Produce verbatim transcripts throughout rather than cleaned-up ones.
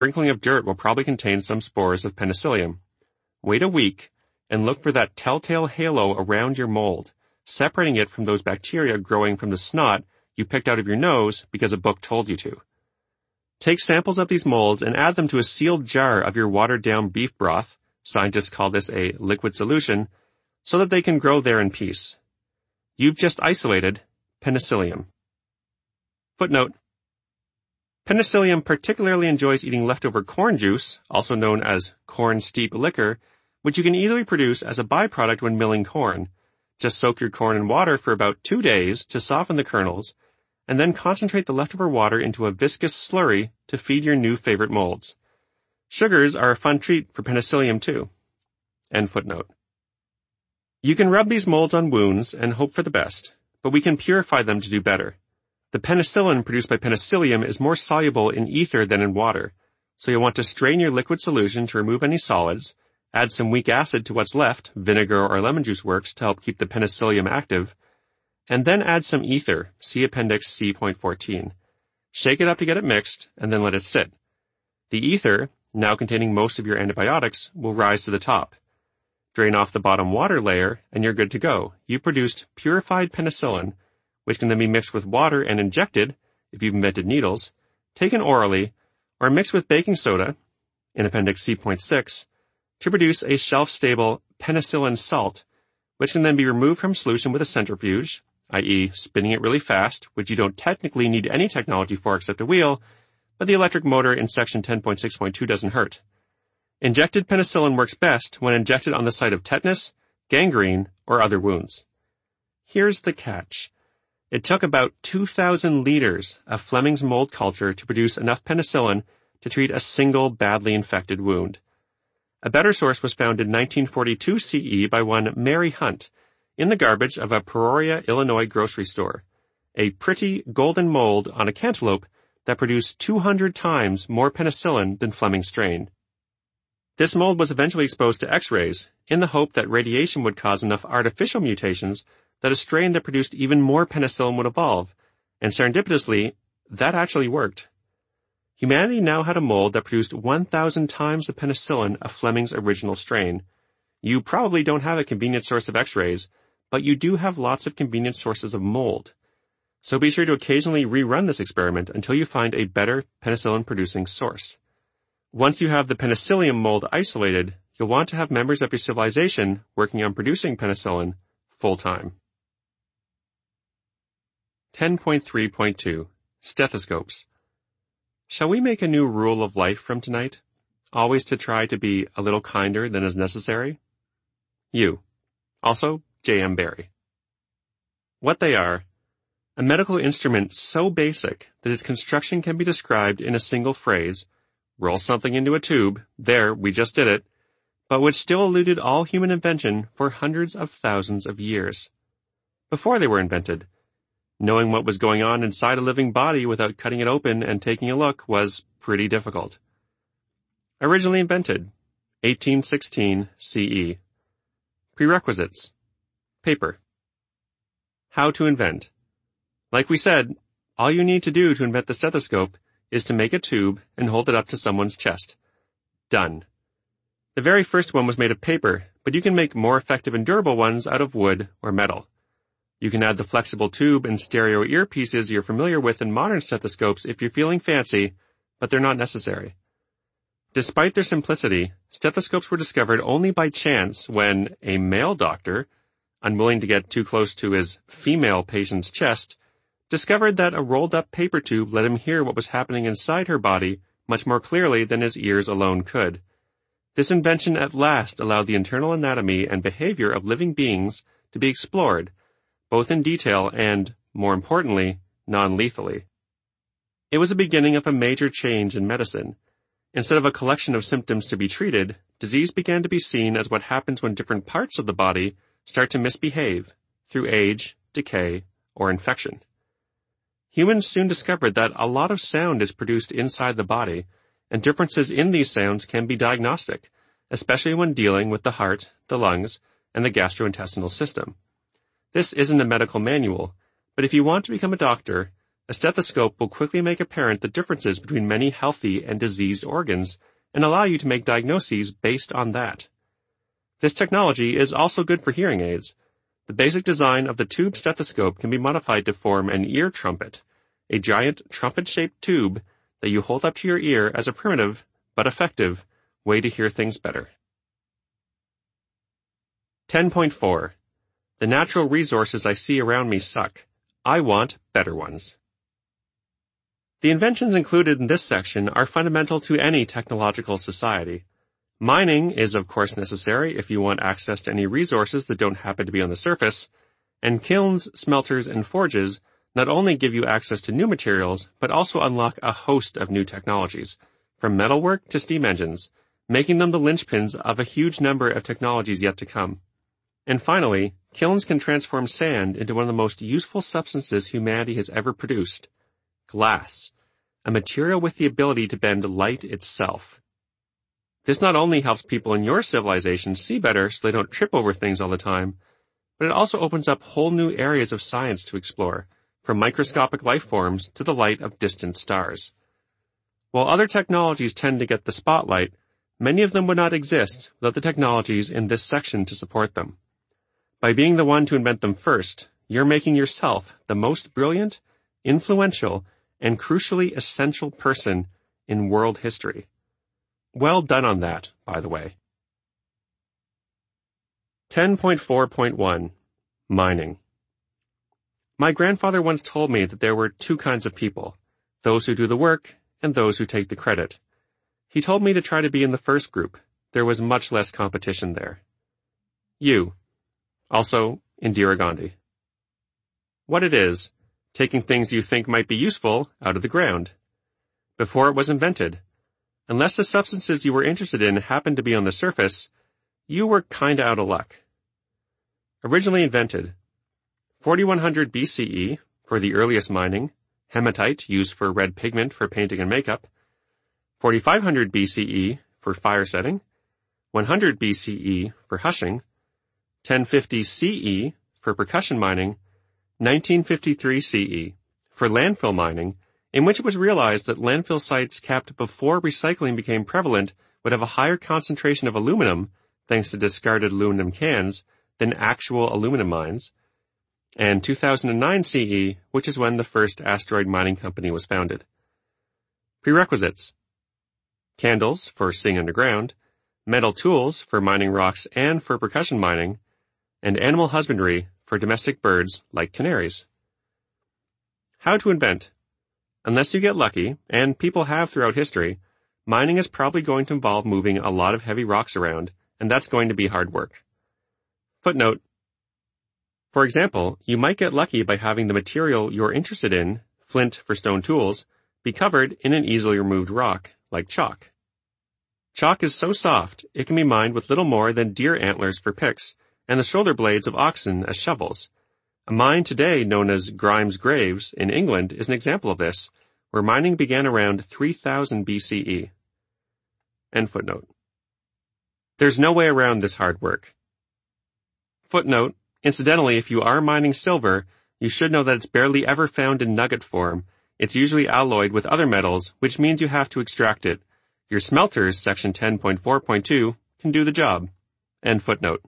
sprinkling of dirt will probably contain some spores of penicillium. Wait a week and look for that telltale halo around your mold, separating it from those bacteria growing from the snot you picked out of your nose because a book told you to. Take samples of these molds and add them to a sealed jar of your watered-down beef broth, scientists call this a liquid solution, so that they can grow there in peace. You've just isolated penicillium. Footnote: Penicillium particularly enjoys eating leftover corn juice, also known as corn steep liquor, which you can easily produce as a byproduct when milling corn. Just soak your corn in water for about two days to soften the kernels, and then concentrate the leftover water into a viscous slurry to feed your new favorite molds. Sugars are a fun treat for penicillium too. End footnote. You can rub these molds on wounds and hope for the best, but we can purify them to do better. The penicillin produced by penicillium is more soluble in ether than in water, so you'll want to strain your liquid solution to remove any solids, add some weak acid to what's left, vinegar or lemon juice works to help keep the penicillium active, and then add some ether, see Appendix C point fourteen. Shake it up to get it mixed, and then let it sit. The ether, now containing most of your antibiotics, will rise to the top. Drain off the bottom water layer, and you're good to go. You've produced purified penicillin, which can then be mixed with water and injected, if you've invented needles, taken orally, or mixed with baking soda, in Appendix C point six, to produce a shelf-stable penicillin salt, which can then be removed from solution with a centrifuge, that is spinning it really fast, which you don't technically need any technology for except a wheel, but the electric motor in Section ten point six point two doesn't hurt. Injected penicillin works best when injected on the site of tetanus, gangrene, or other wounds. Here's the catch. It took about two thousand liters of Fleming's mold culture to produce enough penicillin to treat a single badly infected wound. A better source was found in nineteen forty-two C E by one Mary Hunt in the garbage of a Peoria, Illinois grocery store. A pretty golden mold on a cantaloupe that produced two hundred times more penicillin than Fleming's strain. This mold was eventually exposed to X-rays in the hope that radiation would cause enough artificial mutations that a strain that produced even more penicillin would evolve, and serendipitously, that actually worked. Humanity now had a mold that produced one thousand times the penicillin of Fleming's original strain. You probably don't have a convenient source of X-rays, but you do have lots of convenient sources of mold. So be sure to occasionally rerun this experiment until you find a better penicillin-producing source. Once you have the penicillium mold isolated, you'll want to have members of your civilization working on producing penicillin full-time. ten point three point two. Stethoscopes. Shall we make a new rule of life from tonight? Always to try to be a little kinder than is necessary? You. Also, J M Barrie. What they are: a medical instrument so basic that its construction can be described in a single phrase, roll something into a tube, there, we just did it, but which still eluded all human invention for hundreds of thousands of years. Before they were invented, knowing what was going on inside a living body without cutting it open and taking a look was pretty difficult. Originally invented, eighteen sixteen C E. Prerequisites: paper. How to invent. Like we said, all you need to do to invent the stethoscope is to make a tube and hold it up to someone's chest. Done. The very first one was made of paper, but you can make more effective and durable ones out of wood or metal. You can add the flexible tube and stereo earpieces you're familiar with in modern stethoscopes if you're feeling fancy, but they're not necessary. Despite their simplicity, stethoscopes were discovered only by chance when a male doctor, unwilling to get too close to his female patient's chest, discovered that a rolled-up paper tube let him hear what was happening inside her body much more clearly than his ears alone could. This invention at last allowed the internal anatomy and behavior of living beings to be explored, both in detail and, more importantly, non-lethally. It was the beginning of a major change in medicine. Instead of a collection of symptoms to be treated, disease began to be seen as what happens when different parts of the body start to misbehave through age, decay, or infection. Humans soon discovered that a lot of sound is produced inside the body, and differences in these sounds can be diagnostic, especially when dealing with the heart, the lungs, and the gastrointestinal system. This isn't a medical manual, but if you want to become a doctor, A stethoscope will quickly make apparent the differences between many healthy and diseased organs and allow you to make diagnoses based on that. This technology is also good for hearing aids. The basic design of the tube stethoscope can be modified to form an ear trumpet, a giant trumpet-shaped tube that you hold up to your ear as a primitive, but effective, way to hear things better. ten point four. The natural resources I see around me suck. I want better ones. The inventions included in this section are fundamental to any technological society. Mining is of course necessary if you want access to any resources that don't happen to be on the surface, and kilns, smelters, and forges not only give you access to new materials, but also unlock a host of new technologies, from metalwork to steam engines, making them the linchpins of a huge number of technologies yet to come. And finally, kilns can transform sand into one of the most useful substances humanity has ever produced: glass, a material with the ability to bend light itself. This not only helps people in your civilization see better so they don't trip over things all the time, but it also opens up whole new areas of science to explore, from microscopic life forms to the light of distant stars. While other technologies tend to get the spotlight, many of them would not exist without the technologies in this section to support them. By being the one to invent them first, you're making yourself the most brilliant, influential, and crucially essential person in world history. Well done on that, by the way. ten point four point one. Mining. My grandfather once told me that there were two kinds of people, those who do the work and those who take the credit. He told me to try to be in the first group. There was much less competition there. You. Also, Indira Gandhi. What it is, taking things you think might be useful out of the ground. Before it was invented, unless the substances you were interested in happened to be on the surface, you were kinda out of luck. Originally invented, forty-one hundred B C E for the earliest mining, hematite used for red pigment for painting and makeup, forty-five hundred B C E for fire setting, one hundred B C E for hushing, ten fifty C E for percussion mining, nineteen fifty-three C E for landfill mining, in which it was realized that landfill sites capped before recycling became prevalent would have a higher concentration of aluminum, thanks to discarded aluminum cans, than actual aluminum mines, and two thousand nine C E, which is when the first asteroid mining company was founded. Prerequisites: candles for seeing underground, metal tools for mining rocks and for percussion mining, and animal husbandry for domestic birds like canaries. How to invent. Unless you get lucky, and people have throughout history, mining is probably going to involve moving a lot of heavy rocks around, and that's going to be hard work. Footnote. For example, you might get lucky by having the material you're interested in, flint for stone tools, be covered in an easily removed rock, like chalk. Chalk is so soft, it can be mined with little more than deer antlers for picks, and the shoulder blades of oxen as shovels. A mine today known as Grimes Graves in England is an example of this, where mining began around three thousand B C E. End footnote. There's no way around this hard work. Footnote. Incidentally, if you are mining silver, you should know that it's barely ever found in nugget form. It's usually alloyed with other metals, which means you have to extract it. Your smelters, section ten point four point two, can do the job. End footnote.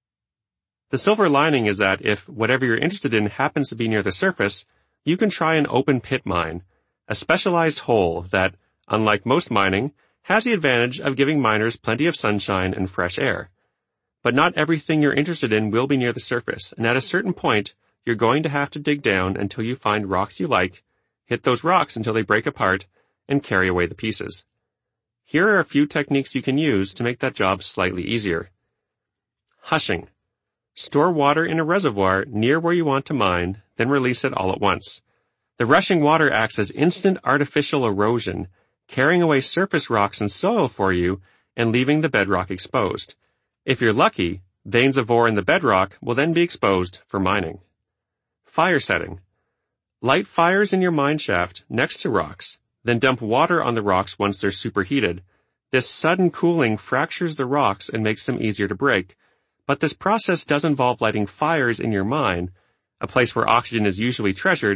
The silver lining is that if whatever you're interested in happens to be near the surface, you can try an open pit mine, a specialized hole that, unlike most mining, has the advantage of giving miners plenty of sunshine and fresh air. But not everything you're interested in will be near the surface, and at a certain point, you're going to have to dig down until you find rocks you like, hit those rocks until they break apart, and carry away the pieces. Here are a few techniques you can use to make that job slightly easier. Hushing. Store water in a reservoir near where you want to mine, then release it all at once. The rushing water acts as instant artificial erosion, carrying away surface rocks and soil for you and leaving the bedrock exposed. If you're lucky, veins of ore in the bedrock will then be exposed for mining. Fire setting. Light fires in your mine shaft next to rocks, then dump water on the rocks once they're superheated. This sudden cooling fractures the rocks and makes them easier to break. But this process does involve lighting fires in your mine, a place where oxygen is usually treasured,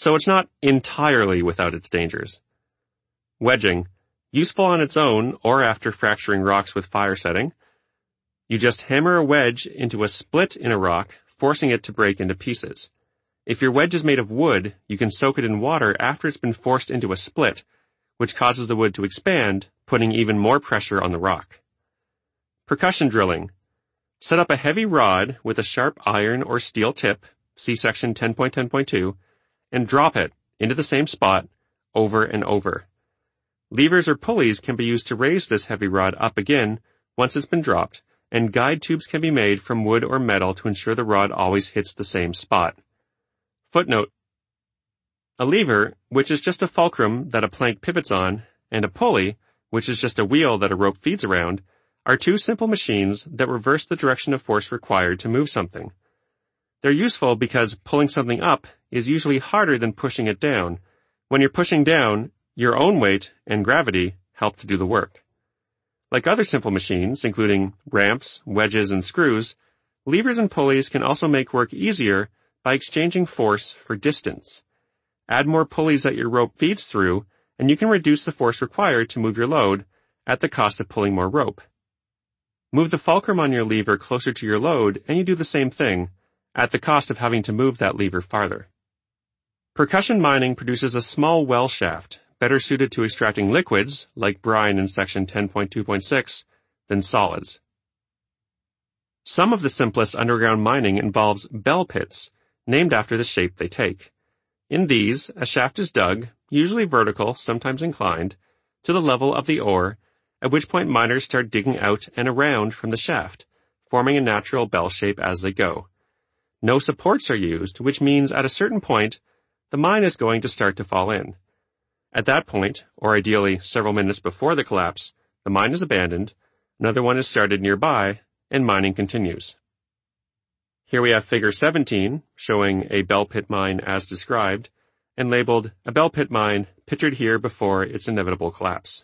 so it's not entirely without its dangers. Wedging, useful on its own or after fracturing rocks with fire setting. You just hammer a wedge into a split in a rock, forcing it to break into pieces. If your wedge is made of wood, you can soak it in water after it's been forced into a split, which causes the wood to expand, putting even more pressure on the rock. Percussion drilling. Set up a heavy rod with a sharp iron or steel tip, see section ten point ten point two, and drop it into the same spot over and over. Levers or pulleys can be used to raise this heavy rod up again once it's been dropped, and guide tubes can be made from wood or metal to ensure the rod always hits the same spot. Footnote: a lever, which is just a fulcrum that a plank pivots on, and a pulley, which is just a wheel that a rope feeds around, are two simple machines that reverse the direction of force required to move something. They're useful because pulling something up is usually harder than pushing it down. When you're pushing down, your own weight and gravity help to do the work. Like other simple machines, including ramps, wedges, and screws, levers and pulleys can also make work easier by exchanging force for distance. Add more pulleys that your rope feeds through, and you can reduce the force required to move your load at the cost of pulling more rope. Move the fulcrum on your lever closer to your load, and you do the same thing, at the cost of having to move that lever farther. Percussion mining produces a small well shaft, better suited to extracting liquids, like brine in section ten point two point six, than solids. Some of the simplest underground mining involves bell pits, named after the shape they take. In these, a shaft is dug, usually vertical, sometimes inclined, to the level of the ore, at which point miners start digging out and around from the shaft, forming a natural bell shape as they go. No supports are used, which means at a certain point, the mine is going to start to fall in. At that point, or ideally several minutes before the collapse, the mine is abandoned, another one is started nearby, and mining continues. Here we have figure seventeen, showing a bell pit mine as described, and labeled a bell pit mine pictured here before its inevitable collapse.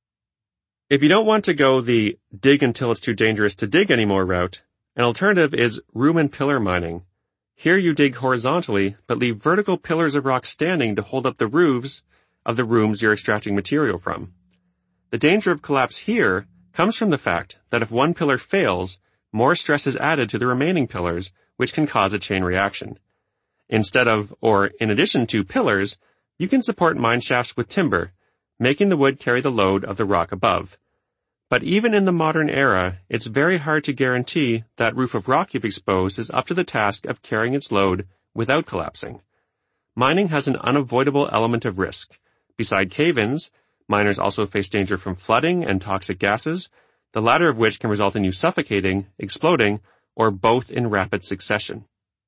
If you don't want to go the dig until it's too dangerous to dig anymore route, an alternative is room and pillar mining. Here you dig horizontally, but leave vertical pillars of rock standing to hold up the roofs of the rooms you're extracting material from. The danger of collapse here comes from the fact that if one pillar fails, more stress is added to the remaining pillars, which can cause a chain reaction. Instead of, or in addition to pillars, you can support mine shafts with timber, making the wood carry the load of the rock above. But even in the modern era, it's very hard to guarantee that roof of rock you've exposed is up to the task of carrying its load without collapsing. Mining has an unavoidable element of risk. Beside cave-ins, miners also face danger from flooding and toxic gases, the latter of which can result in you suffocating, exploding, or both in rapid succession.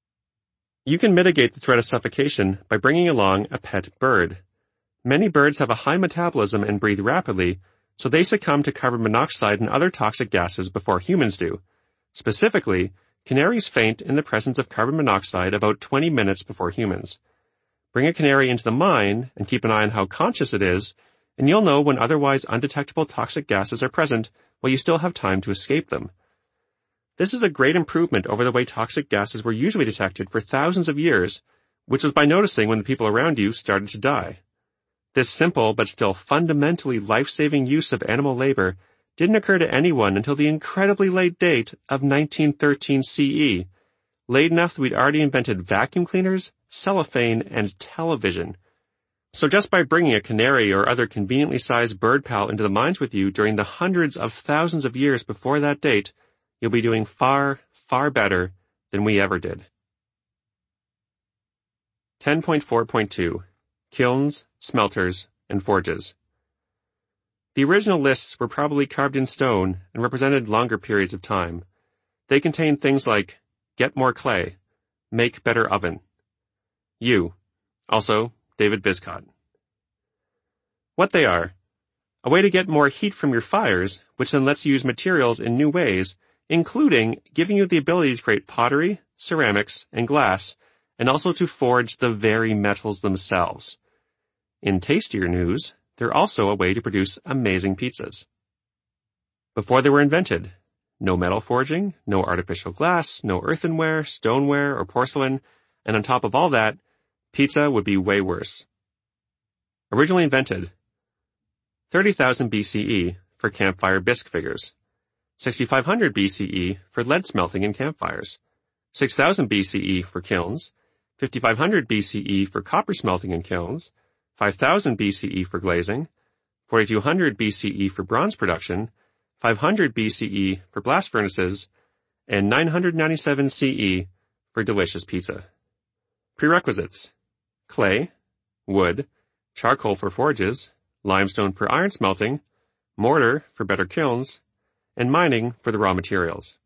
You can mitigate the threat of suffocation by bringing along a pet bird. Many birds have a high metabolism and breathe rapidly, so they succumb to carbon monoxide and other toxic gases before humans do. Specifically, canaries faint in the presence of carbon monoxide about twenty minutes before humans. Bring a canary into the mine and keep an eye on how conscious it is, and you'll know when otherwise undetectable toxic gases are present while you still have time to escape them. This is a great improvement over the way toxic gases were usually detected for thousands of years, which was by noticing when the people around you started to die. This simple but still fundamentally life-saving use of animal labor didn't occur to anyone until the incredibly late date of nineteen thirteen C E, late enough that we'd already invented vacuum cleaners, cellophane, and television. So just by bringing a canary or other conveniently sized bird pal into the mines with you during the hundreds of thousands of years before that date, you'll be doing far, far better than we ever did. ten point four point two Kilns, Smelters, and Forges. The original lists were probably carved in stone and represented longer periods of time. They contained things like, get more clay, make better oven. You. Also, David Viscott. What they are. A way to get more heat from your fires, which then lets you use materials in new ways, including giving you the ability to create pottery, ceramics, and glass, and also to forge the very metals themselves. In tastier news, they're also a way to produce amazing pizzas. Before they were invented, no metal forging, no artificial glass, no earthenware, stoneware, or porcelain, and on top of all that, Pizza would be way worse. Originally invented thirty thousand B C E for campfire bisque figures, sixty-five hundred B C E for lead smelting in campfires, six thousand B C E for kilns, fifty-five hundred B C E for copper smelting in kilns, five thousand B C E for glazing, forty-two hundred B C E for bronze production, five hundred B C E for blast furnaces, and nine hundred ninety-seven C E for delicious pizza. Prerequisites: clay, wood, charcoal for forges, limestone for iron smelting, mortar for better kilns, and mining for the raw materials.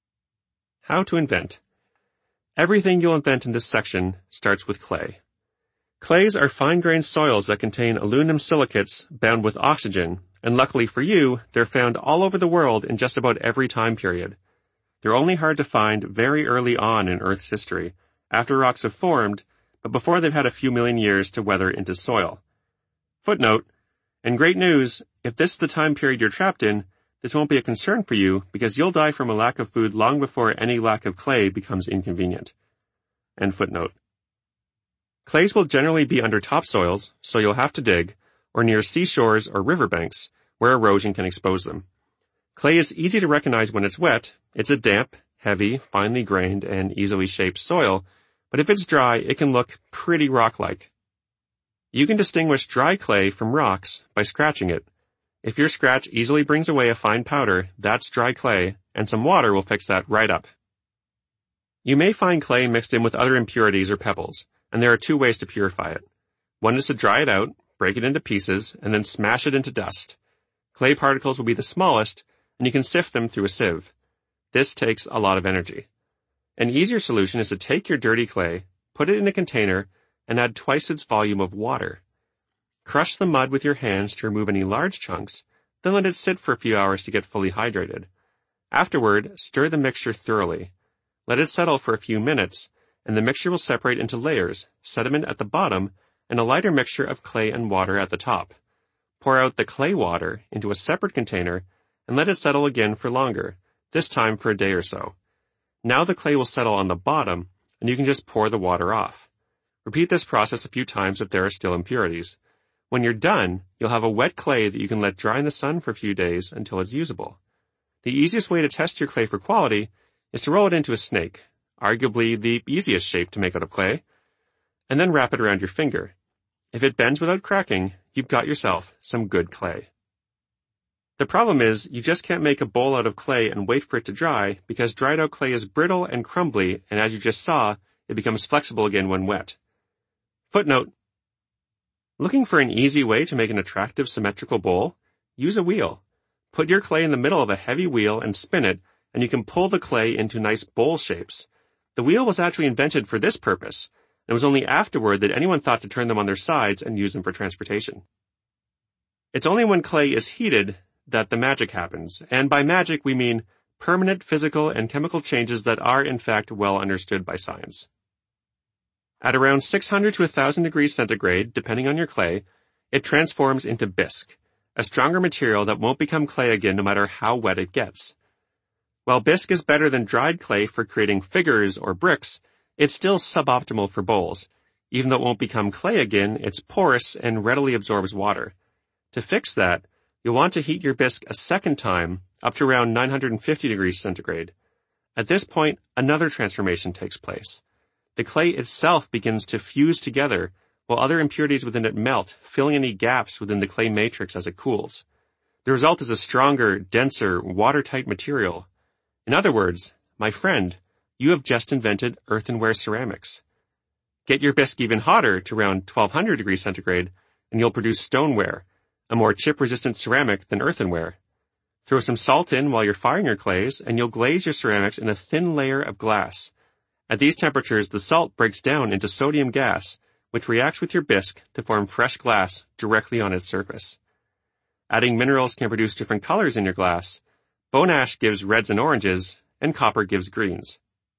How to invent. Everything you'll invent in this section starts with clay. Clays are fine-grained soils that contain aluminum silicates bound with oxygen, and luckily for you, they're found all over the world in just about every time period. They're only hard to find very early on in Earth's history, after rocks have formed, but before they've had a few million years to weather into soil. Footnote: and great news, if this is the time period you're trapped in, this won't be a concern for you because you'll die from a lack of food long before any lack of clay becomes inconvenient. End footnote. Clays will generally be under topsoils, so you'll have to dig, or near seashores or riverbanks, where erosion can expose them. Clay is easy to recognize when it's wet. It's a damp, heavy, finely grained, and easily shaped soil, but if it's dry, it can look pretty rock-like. You can distinguish dry clay from rocks by scratching it. If your scratch easily brings away a fine powder, that's dry clay, and some water will fix that right up. You may find clay mixed in with other impurities or pebbles, and there are two ways to purify it. One is to dry it out, break it into pieces, and then smash it into dust. Clay particles will be the smallest, and you can sift them through a sieve. This takes a lot of energy. An easier solution is to take your dirty clay, put it in a container, and add twice its volume of water. Crush the mud with your hands to remove any large chunks, then let it sit for a few hours to get fully hydrated. Afterward, stir the mixture thoroughly. Let it settle for a few minutes, and the mixture will separate into layers, sediment at the bottom, and a lighter mixture of clay and water at the top. Pour out the clay water into a separate container, and let it settle again for longer, this time for a day or so. Now the clay will settle on the bottom, and you can just pour the water off. Repeat this process a few times if there are still impurities. When you're done, you'll have a wet clay that you can let dry in the sun for a few days until it's usable. The easiest way to test your clay for quality is to roll it into a snake, arguably the easiest shape to make out of clay, and then wrap it around your finger. If it bends without cracking, you've got yourself some good clay. The problem is, you just can't make a bowl out of clay and wait for it to dry because dried out clay is brittle and crumbly, and as you just saw, it becomes flexible again when wet. Footnote: looking for an easy way to make an attractive symmetrical bowl? Use a wheel. Put your clay in the middle of a heavy wheel and spin it, and you can pull the clay into nice bowl shapes. The wheel was actually invented for this purpose, and it was only afterward that anyone thought to turn them on their sides and use them for transportation. It's only when clay is heated that the magic happens, and by magic we mean permanent physical and chemical changes that are in fact well understood by science. At around six hundred to one thousand degrees centigrade, depending on your clay, it transforms into bisque, a stronger material that won't become clay again no matter how wet it gets. While bisque is better than dried clay for creating figures or bricks, it's still suboptimal for bowls. Even though it won't become clay again, it's porous and readily absorbs water. To fix that, you'll want to heat your bisque a second time, up to around nine hundred fifty degrees centigrade. At this point, another transformation takes place. The clay itself begins to fuse together, while other impurities within it melt, filling any gaps within the clay matrix as it cools. The result is a stronger, denser, watertight material. In other words, my friend, you have just invented earthenware ceramics. Get your bisque even hotter to around twelve hundred degrees centigrade, and you'll produce stoneware, a more chip-resistant ceramic than earthenware. Throw some salt in while you're firing your clays, and you'll glaze your ceramics in a thin layer of glass. At these temperatures, the salt breaks down into sodium gas, which reacts with your bisque to form fresh glass directly on its surface. Adding minerals can produce different colors in your glass. Bone ash gives reds and oranges, and copper gives greens.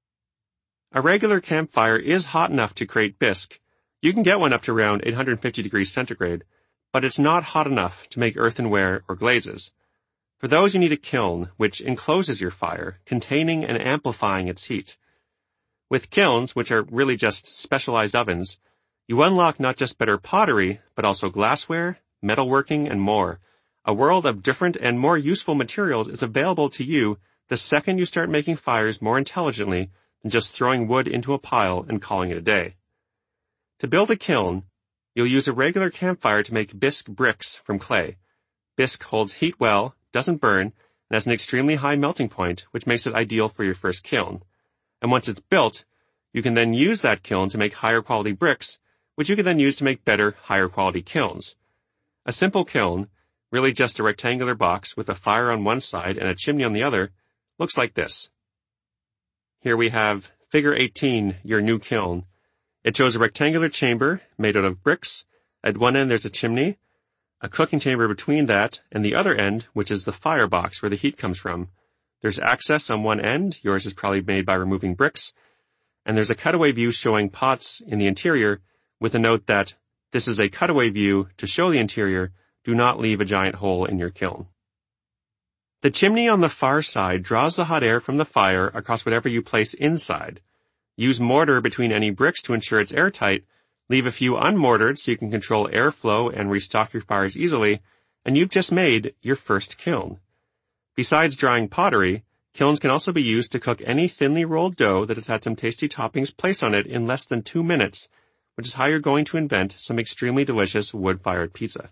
A regular campfire is hot enough to create bisque. You can get one up to around eight hundred fifty degrees centigrade, but it's not hot enough to make earthenware or glazes. For those, you need a kiln, which encloses your fire, containing and amplifying its heat. With kilns, which are really just specialized ovens, You unlock not just better pottery, but also glassware, metalworking, and more. A world of different and more useful materials is available to you the second you start making fires more intelligently than just throwing wood into a pile and calling it a day. To build a kiln, you'll use a regular campfire to make bisque bricks from clay. Bisque holds heat well, doesn't burn, and has an extremely high melting point, which makes it ideal for your first kiln. And once it's built, you can then use that kiln to make higher quality bricks, which you can then use to make better, higher quality kilns. A simple kiln, really just a rectangular box with a fire on one side and a chimney on the other, looks like this. Here we have Figure eighteen, your new kiln. It shows a rectangular chamber made out of bricks. At one end there's a chimney, a cooking chamber between that, and the other end, which is the firebox where the heat comes from. There's access on one end, yours is probably made by removing bricks, and there's a cutaway view showing pots in the interior with a note that this is a cutaway view to show the interior, do not leave a giant hole in your kiln. The chimney on the far side draws the hot air from the fire across whatever you place inside. Use mortar between any bricks to ensure it's airtight. Leave a few unmortared so you can control airflow and restock your fires easily, and you've just made your first kiln. Besides drying pottery, kilns can also be used to cook any thinly rolled dough that has had some tasty toppings placed on it in less than two minutes, which is how you're going to invent some extremely delicious wood-fired pizza.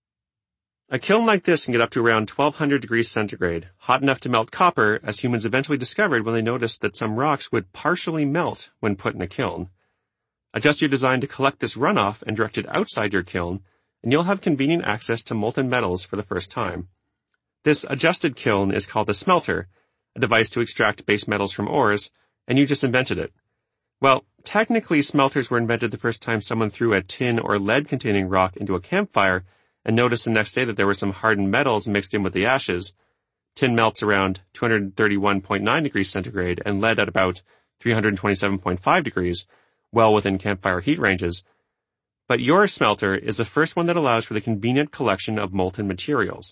A kiln like this can get up to around twelve hundred degrees centigrade, hot enough to melt copper, as humans eventually discovered when they noticed that some rocks would partially melt when put in a kiln. Adjust your design to collect this runoff and direct it outside your kiln, and you'll have convenient access to molten metals for the first time. This adjusted kiln is called a smelter, a device to extract base metals from ores, and you just invented it. Well, technically smelters were invented the first time someone threw a tin or lead-containing rock into a campfire and noticed the next day that there were some hardened metals mixed in with the ashes. Tin melts around two hundred thirty-one point nine degrees centigrade and lead at about three hundred twenty-seven point five degrees, well within campfire heat ranges. But your smelter is the first one that allows for the convenient collection of molten materials.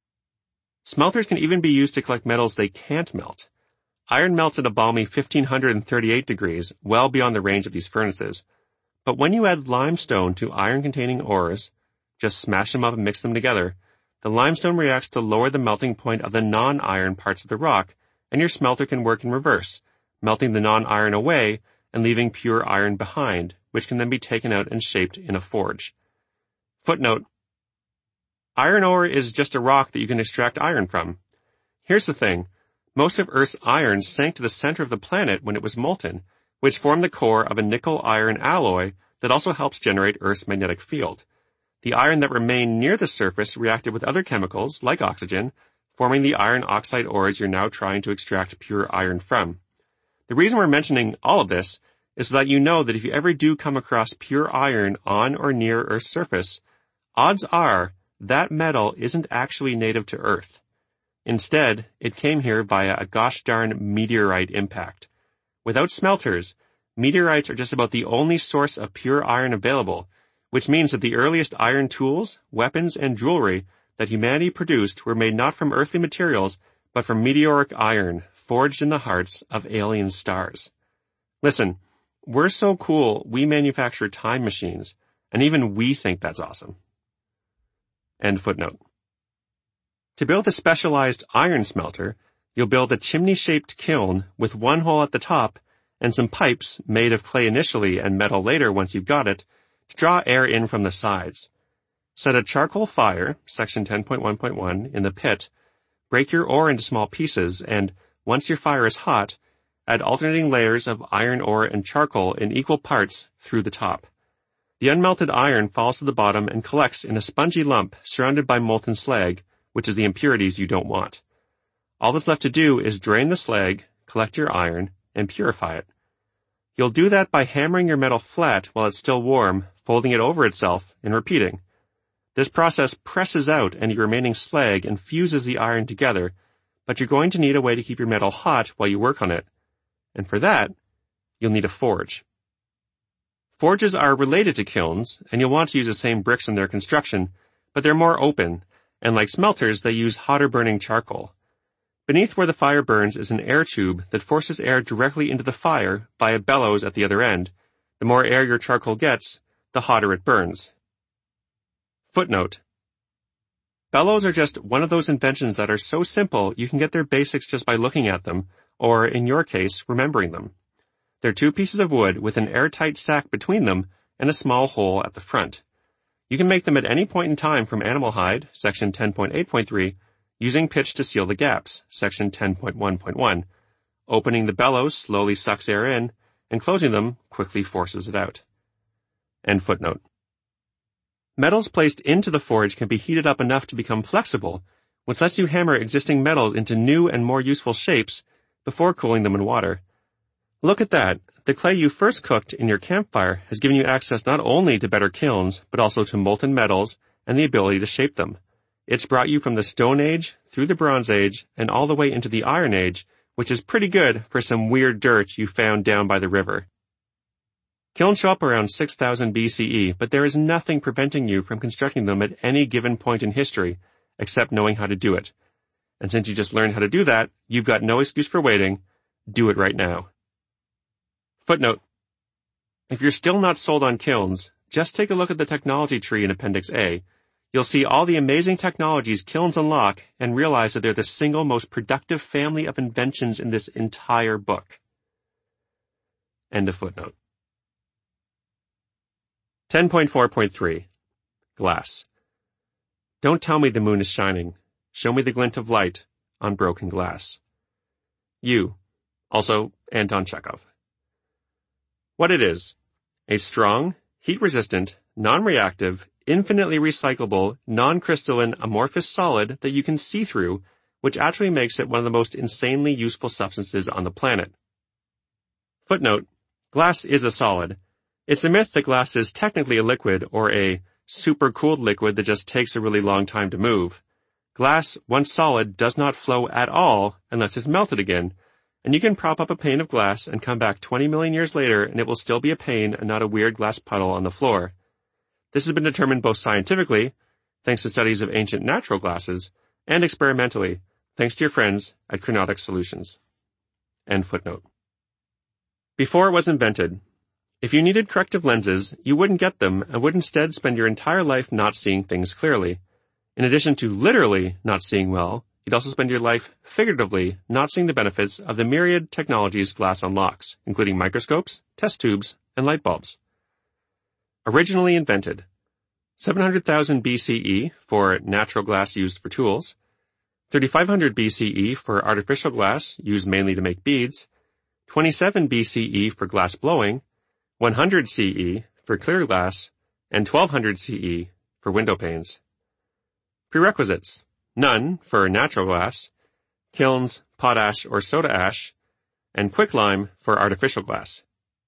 Smelters can even be used to collect metals they can't melt. Iron melts at a balmy one thousand five hundred thirty-eight degrees, well beyond the range of these furnaces. But when you add limestone to iron-containing ores, just smash them up and mix them together, the limestone reacts to lower the melting point of the non-iron parts of the rock, and your smelter can work in reverse, melting the non-iron away and leaving pure iron behind, which can then be taken out and shaped in a forge. Footnote: iron ore is just a rock that you can extract iron from. Here's the thing. Most of Earth's iron sank to the center of the planet when it was molten, which formed the core of a nickel-iron alloy that also helps generate Earth's magnetic field. The iron that remained near the surface reacted with other chemicals, like oxygen, forming the iron oxide ores you're now trying to extract pure iron from. The reason we're mentioning all of this is so that you know that if you ever do come across pure iron on or near Earth's surface, odds are that metal isn't actually native to Earth. Instead, it came here via a gosh darn meteorite impact. Without smelters, meteorites are just about the only source of pure iron available, which means that the earliest iron tools, weapons, and jewelry that humanity produced were made not from earthly materials, but from meteoric iron forged in the hearts of alien stars. Listen, we're so cool we manufacture time machines, and even we think that's awesome. End footnote. To build a specialized iron smelter, you'll build a chimney-shaped kiln with one hole at the top and some pipes made of clay initially and metal later once you've got it, to draw air in from the sides. Set a charcoal fire, section ten point one point one, in the pit, break your ore into small pieces, and, once your fire is hot, add alternating layers of iron ore and charcoal in equal parts through the top. The unmelted iron falls to the bottom and collects in a spongy lump surrounded by molten slag, which is the impurities you don't want. All that's left to do is drain the slag, collect your iron, and purify it. You'll do that by hammering your metal flat while it's still warm, folding it over itself, and repeating. This process presses out any remaining slag and fuses the iron together, but you're going to need a way to keep your metal hot while you work on it. And for that, you'll need a forge. Forges are related to kilns, and you'll want to use the same bricks in their construction, but they're more open, and like smelters, they use hotter-burning charcoal. Beneath where the fire burns is an air tube that forces air directly into the fire by a bellows at the other end. The more air your charcoal gets, the hotter it burns. Footnote. Bellows are just one of those inventions that are so simple you can get their basics just by looking at them, or in your case, remembering them. They're two pieces of wood with an airtight sack between them and a small hole at the front. You can make them at any point in time from animal hide, section ten point eight point three, using pitch to seal the gaps, section ten point one point one. Opening the bellows slowly sucks air in, and closing them quickly forces it out. End footnote. Metals placed into the forge can be heated up enough to become flexible, which lets you hammer existing metals into new and more useful shapes before cooling them in water. Look at that. The clay you first cooked in your campfire has given you access not only to better kilns, but also to molten metals and the ability to shape them. It's brought you from the Stone Age, through the Bronze Age, and all the way into the Iron Age, which is pretty good for some weird dirt you found down by the river. Kilns show up around six thousand B C E, but there is nothing preventing you from constructing them at any given point in history, except knowing how to do it. And since you just learned how to do that, you've got no excuse for waiting. Do it right now. Footnote. If you're still not sold on kilns, just take a look at the technology tree in Appendix A. You'll see all the amazing technologies kilns unlock and realize that they're the single most productive family of inventions in this entire book. End of footnote. ten point four point three. Glass. Don't tell me the moon is shining. Show me the glint of light on broken glass. You. Also, Anton Chekhov. What it is. A strong, heat-resistant, non-reactive, infinitely recyclable, non-crystalline, amorphous solid that you can see through, which actually makes it one of the most insanely useful substances on the planet. Footnote. Glass is a solid. It's a myth that glass is technically a liquid or a super-cooled liquid that just takes a really long time to move. Glass, once solid, does not flow at all unless it's melted again, and you can prop up a pane of glass and come back twenty million years later and it will still be a pane and not a weird glass puddle on the floor. This has been determined both scientifically, thanks to studies of ancient natural glasses, and experimentally, thanks to your friends at Chronotic Solutions. End footnote. Before it was invented, if you needed corrective lenses, you wouldn't get them and would instead spend your entire life not seeing things clearly. In addition to literally not seeing well, you'd also spend your life figuratively not seeing the benefits of the myriad technologies glass unlocks, including microscopes, test tubes, and light bulbs. Originally invented. seven hundred thousand B C E for natural glass used for tools. thirty-five hundred B C E for artificial glass used mainly to make beads. twenty-seven B C E for glass blowing. one hundred C E for clear glass. And twelve hundred C E for window panes. Prerequisites. None for natural glass. Kilns, potash, or soda ash. And quicklime for artificial glass.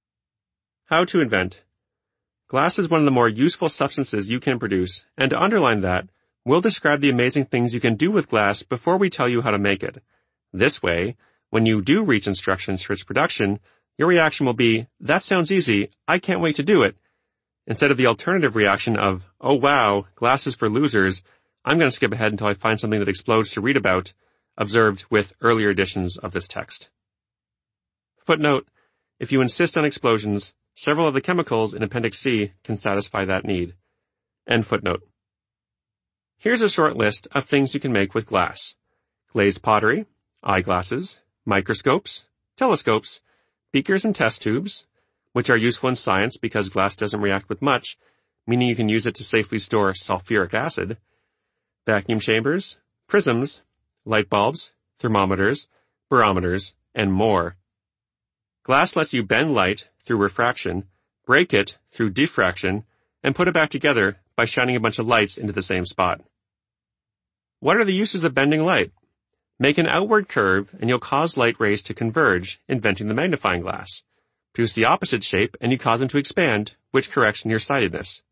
How to invent. Glass is one of the more useful substances you can produce, and to underline that, we'll describe the amazing things you can do with glass before we tell you how to make it. This way, when you do reach instructions for its production, your reaction will be, that sounds easy, I can't wait to do it, instead of the alternative reaction of, oh wow, glass is for losers, I'm going to skip ahead until I find something that explodes to read about, observed with earlier editions of this text. Footnote, if you insist on explosions, several of the chemicals in Appendix C can satisfy that need. End footnote. Here's a short list of things you can make with glass. Glazed pottery, eyeglasses, microscopes, telescopes, beakers and test tubes, which are useful in science because glass doesn't react with much, meaning you can use it to safely store sulfuric acid, vacuum chambers, prisms, light bulbs, thermometers, barometers, and more. Glass lets you bend light through refraction, break it through diffraction, and put it back together by shining a bunch of lights into the same spot. What are the uses of bending light? Make an outward curve and you'll cause light rays to converge, inventing the magnifying glass. Produce the opposite shape and you cause them to expand, which corrects nearsightedness.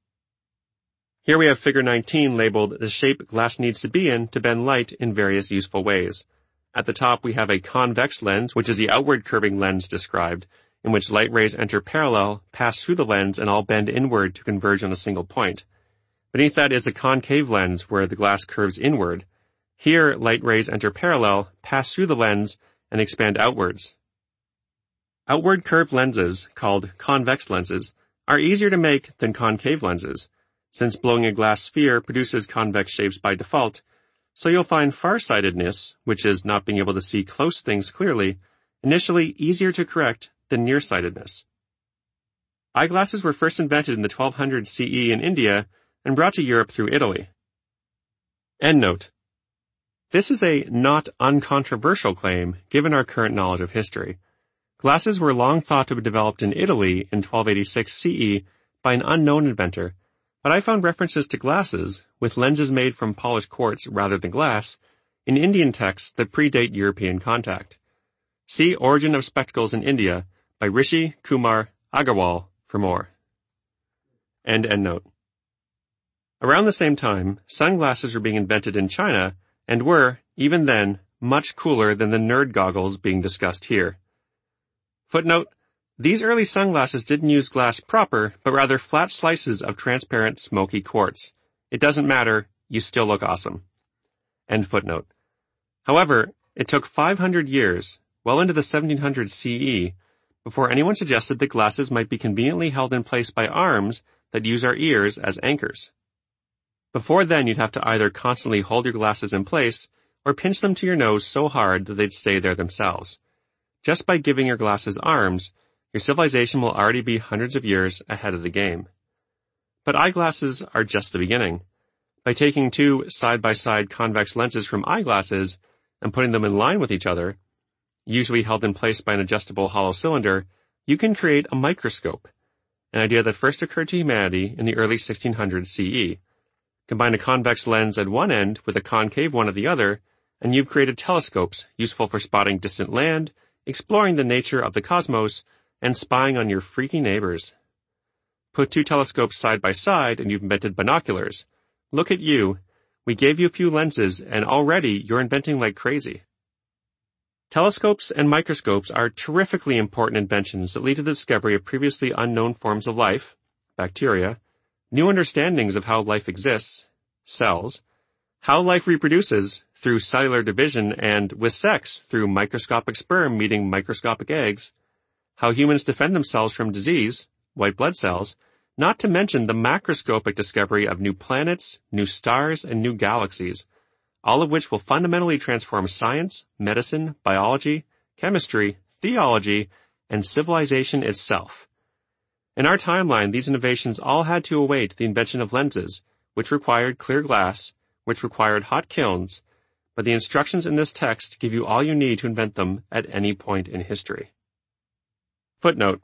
Here we have figure nineteen labeled the shape glass needs to be in to bend light in various useful ways. At the top we have a convex lens, which is the outward curving lens described, in which light rays enter parallel, pass through the lens, and all bend inward to converge on a single point. Beneath that is a concave lens where the glass curves inward. Here, light rays enter parallel, pass through the lens, and expand outwards. Outward curved lenses, called convex lenses, are easier to make than concave lenses, since blowing a glass sphere produces convex shapes by default, so you'll find farsightedness, which is not being able to see close things clearly, initially easier to correct than nearsightedness. Eyeglasses were first invented in the twelve hundred C E in India and brought to Europe through Italy. Endnote. This is a not uncontroversial claim given our current knowledge of history. Glasses were long thought to have developed in Italy in twelve eighty-six C E by an unknown inventor, but I found references to glasses, with lenses made from polished quartz rather than glass, in Indian texts that predate European contact. See Origin of Spectacles in India by Rishi Kumar Agarwal for more. End endnote. Around the same time, sunglasses were being invented in China and were, even then, much cooler than the nerd goggles being discussed here. Footnote, these early sunglasses didn't use glass proper, but rather flat slices of transparent smoky quartz. It doesn't matter, you still look awesome. End footnote. However, it took five hundred years, well into the seventeen hundreds C E, before anyone suggested that glasses might be conveniently held in place by arms that use our ears as anchors. Before then, you'd have to either constantly hold your glasses in place or pinch them to your nose so hard that they'd stay there themselves. Just by giving your glasses arms, your civilization will already be hundreds of years ahead of the game. But eyeglasses are just the beginning. By taking two side-by-side convex lenses from eyeglasses and putting them in line with each other, usually held in place by an adjustable hollow cylinder, you can create a microscope, an idea that first occurred to humanity in the early sixteen hundreds C E. Combine a convex lens at one end with a concave one at the other, and you've created telescopes useful for spotting distant land, exploring the nature of the cosmos, and spying on your freaky neighbors. Put two telescopes side by side and you've invented binoculars. Look at you. We gave you a few lenses and already you're inventing like crazy. Telescopes and microscopes are terrifically important inventions that lead to the discovery of previously unknown forms of life, bacteria, new understandings of how life exists, cells, how life reproduces through cellular division and with sex through microscopic sperm meeting microscopic eggs, how humans defend themselves from disease, white blood cells, not to mention the macroscopic discovery of new planets, new stars, and new galaxies, all of which will fundamentally transform science, medicine, biology, chemistry, theology, and civilization itself. In our timeline, these innovations all had to await the invention of lenses, which required clear glass, which required hot kilns, but the instructions in this text give you all you need to invent them at any point in history. Footnote.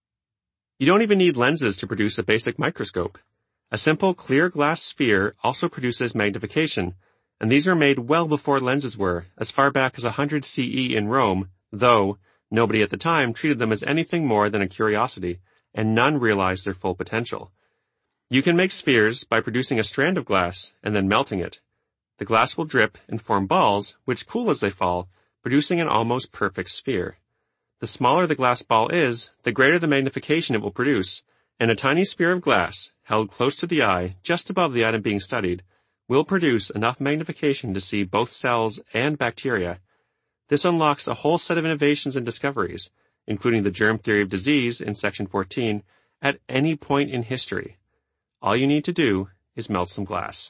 You don't even need lenses to produce a basic microscope. A simple clear glass sphere also produces magnification, and these were made well before lenses were, as far back as one hundred C E in Rome, though nobody at the time treated them as anything more than a curiosity, and none realized their full potential. You can make spheres by producing a strand of glass and then melting it. The glass will drip and form balls, which cool as they fall, producing an almost perfect sphere. The smaller the glass ball is, the greater the magnification it will produce, and a tiny sphere of glass, held close to the eye, just above the item being studied, will produce enough magnification to see both cells and bacteria. This unlocks a whole set of innovations and discoveries, including the germ theory of disease in section fourteen, at any point in history. All you need to do is melt some glass.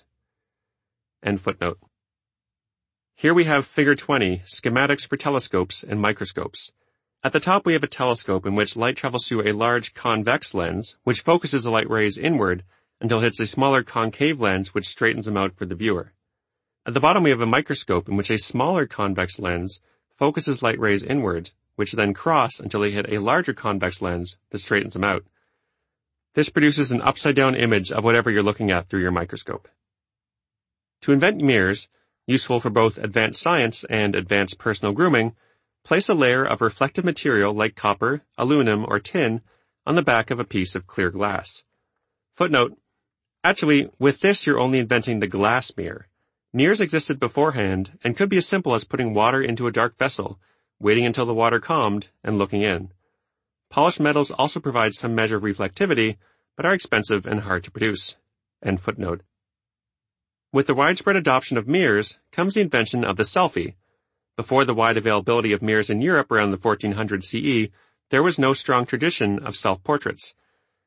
End footnote. Here we have figure twenty, schematics for telescopes and microscopes. At the top we have a telescope in which light travels through a large convex lens, which focuses the light rays inward until it hits a smaller concave lens which straightens them out for the viewer. At the bottom we have a microscope in which a smaller convex lens focuses light rays inward, which then cross until they hit a larger convex lens that straightens them out. This produces an upside-down image of whatever you're looking at through your microscope. To invent mirrors, useful for both advanced science and advanced personal grooming, place a layer of reflective material like copper, aluminum, or tin on the back of a piece of clear glass. Footnote. Actually, with this you're only inventing the glass mirror. Mirrors existed beforehand and could be as simple as putting water into a dark vessel, waiting until the water calmed, and looking in. Polished metals also provide some measure of reflectivity, but are expensive and hard to produce. End footnote. With the widespread adoption of mirrors comes the invention of the selfie. Before the wide availability of mirrors in Europe around the fourteen hundreds C E, there was no strong tradition of self-portraits.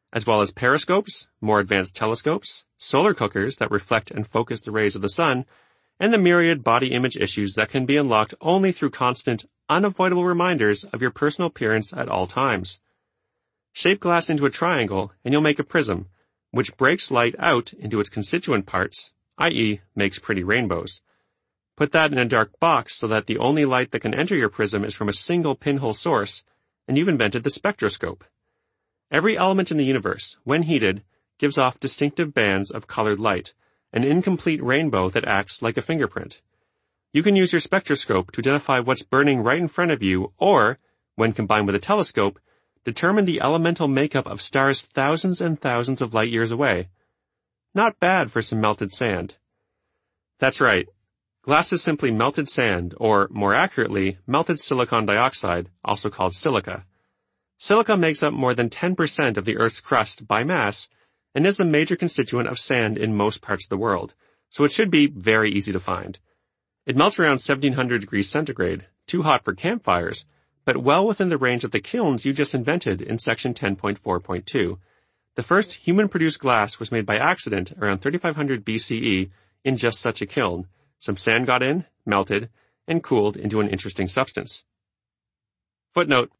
as well as periscopes, more advanced telescopes, solar cookers that reflect and focus the rays of the sun, and the myriad body image issues that can be unlocked only through constant, unavoidable reminders of your personal appearance at all times. Shape glass into a triangle and you'll make a prism, which breaks light out into its constituent parts, that is makes pretty rainbows. Put that in a dark box so that the only light that can enter your prism is from a single pinhole source, and you've invented the spectroscope. Every element in the universe, when heated, gives off distinctive bands of colored light, an incomplete rainbow that acts like a fingerprint. You can use your spectroscope to identify what's burning right in front of you, or, when combined with a telescope, determine the elemental makeup of stars thousands and thousands of light years away. Not bad for some melted sand. That's right. Glass is simply melted sand, or, more accurately, melted silicon dioxide, also called silica. Silica makes up more than ten percent of the Earth's crust by mass, and is a major constituent of sand in most parts of the world, so it should be very easy to find. It melts around seventeen hundred degrees centigrade, too hot for campfires, but well within the range of the kilns you just invented in section ten point four point two. The first human-produced glass was made by accident around thirty-five hundred B C E in just such a kiln. Some sand got in, melted, and cooled into an interesting substance. Footnote: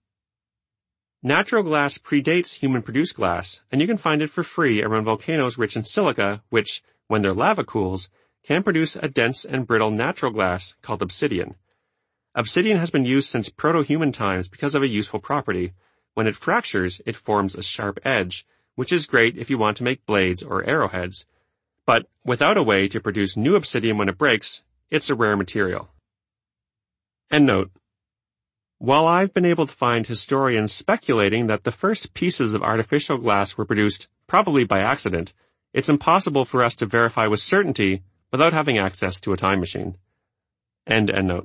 natural glass predates human-produced glass, and you can find it for free around volcanoes rich in silica, which, when their lava cools, can produce a dense and brittle natural glass called obsidian. Obsidian has been used since proto-human times because of a useful property. When it fractures, it forms a sharp edge, which is great if you want to make blades or arrowheads. But without a way to produce new obsidian when it breaks, it's a rare material. Endnote: while I've been able to find historians speculating that the first pieces of artificial glass were produced probably by accident, it's impossible for us to verify with certainty without having access to a time machine. End endnote.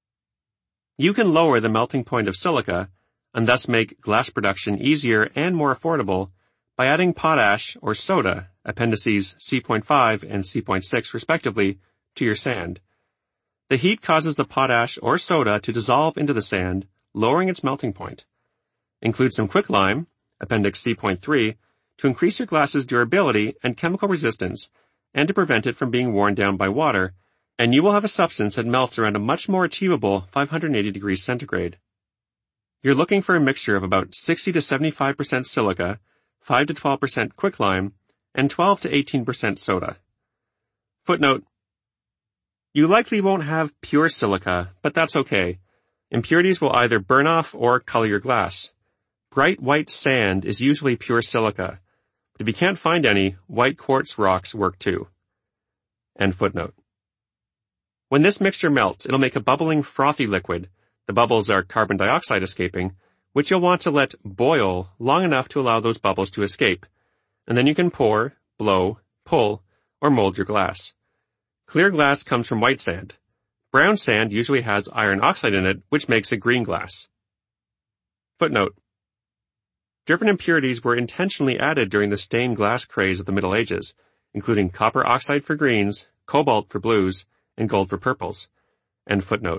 You can lower the melting point of silica, and thus make glass production easier and more affordable, by adding potash or soda, appendices C point five and C point six respectively, to your sand. The heat causes the potash or soda to dissolve into the sand, lowering its melting point. Include some quicklime, appendix C point three, to increase your glass's durability and chemical resistance, and to prevent it from being worn down by water, and you will have a substance that melts around a much more achievable five hundred eighty degrees centigrade. You're looking for a mixture of about sixty to seventy-five percent silica, five to twelve percent quicklime, and twelve to eighteen percent soda. Footnote: you likely won't have pure silica, but that's okay. Impurities will either burn off or color your glass. Bright white sand is usually pure silica, but if you can't find any, white quartz rocks work too. End footnote. When this mixture melts, it'll make a bubbling, frothy liquid. The bubbles are carbon dioxide escaping, which you'll want to let boil long enough to allow those bubbles to escape. And then you can pour, blow, pull, or mold your glass. Clear glass comes from white sand. Brown sand usually has iron oxide in it, which makes a green glass. Footnote: different impurities were intentionally added during the stained glass craze of the Middle Ages, including copper oxide for greens, cobalt for blues, and gold for purples. End footnote.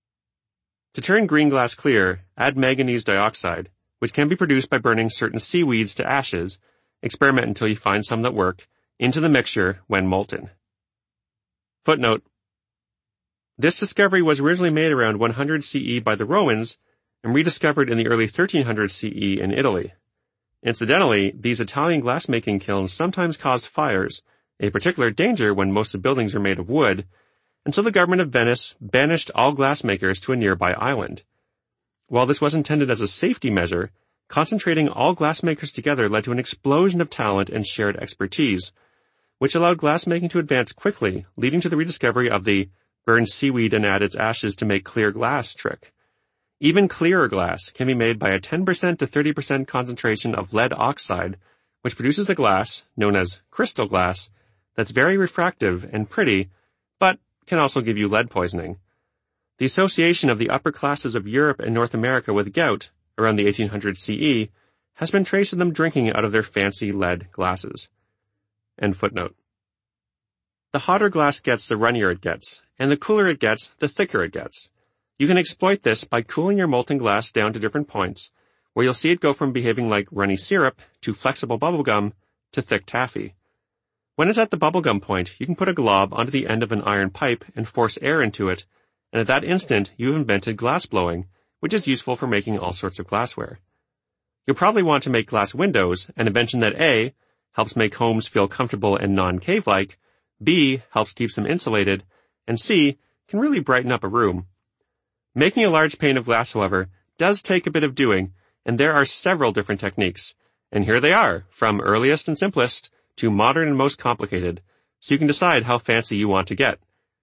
To turn green glass clear, add manganese dioxide, which can be produced by burning certain seaweeds to ashes. Experiment until you find some that work, into the mixture when molten. Footnote: this discovery was originally made around one hundred C E by the Romans and rediscovered in the early thirteen hundreds C E in Italy. Incidentally, these Italian glass-making kilns sometimes caused fires, a particular danger when most of the buildings are made of wood, until the government of Venice banished all glassmakers to a nearby island. While this was intended as a safety measure, concentrating all glassmakers together led to an explosion of talent and shared expertise, which allowed glassmaking to advance quickly, leading to the rediscovery of the burn seaweed and add its ashes to make clear glass trick. Even clearer glass can be made by a ten percent to thirty percent concentration of lead oxide, which produces a glass, known as crystal glass, that's very refractive and pretty, but can also give you lead poisoning. The association of the upper classes of Europe and North America with gout, around the eighteen hundreds C E, has been traced to them drinking out of their fancy lead glasses. End footnote. The hotter glass gets, the runnier it gets, and the cooler it gets, the thicker it gets. You can exploit this by cooling your molten glass down to different points, where you'll see it go from behaving like runny syrup to flexible bubblegum to thick taffy. When it's at the bubblegum point, you can put a glob onto the end of an iron pipe and force air into it, and at that instant, you've invented glass blowing, which is useful for making all sorts of glassware. You'll probably want to make glass windows, an invention that A, helps make homes feel comfortable and non-cave-like, B, helps keep them insulated, and C, can really brighten up a room. Making a large pane of glass, however, does take a bit of doing, and there are several different techniques. And here they are, from earliest and simplest to modern and most complicated, so you can decide how fancy you want to get.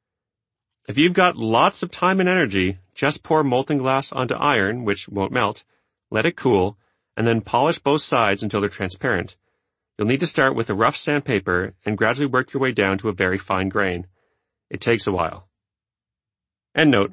If you've got lots of time and energy, just pour molten glass onto iron, which won't melt, let it cool, and then polish both sides until they're transparent. You'll need to start with a rough sandpaper and gradually work your way down to a very fine grain. It takes a while. End note.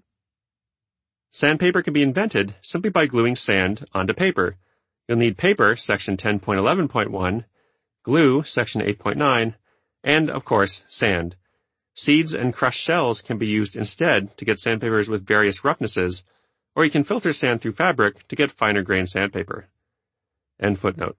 Sandpaper can be invented simply by gluing sand onto paper. You'll need paper, section ten point eleven point one, glue, section eight point nine, and, of course, sand. Seeds and crushed shells can be used instead to get sandpapers with various roughnesses, or you can filter sand through fabric to get finer grained sandpaper. End footnote.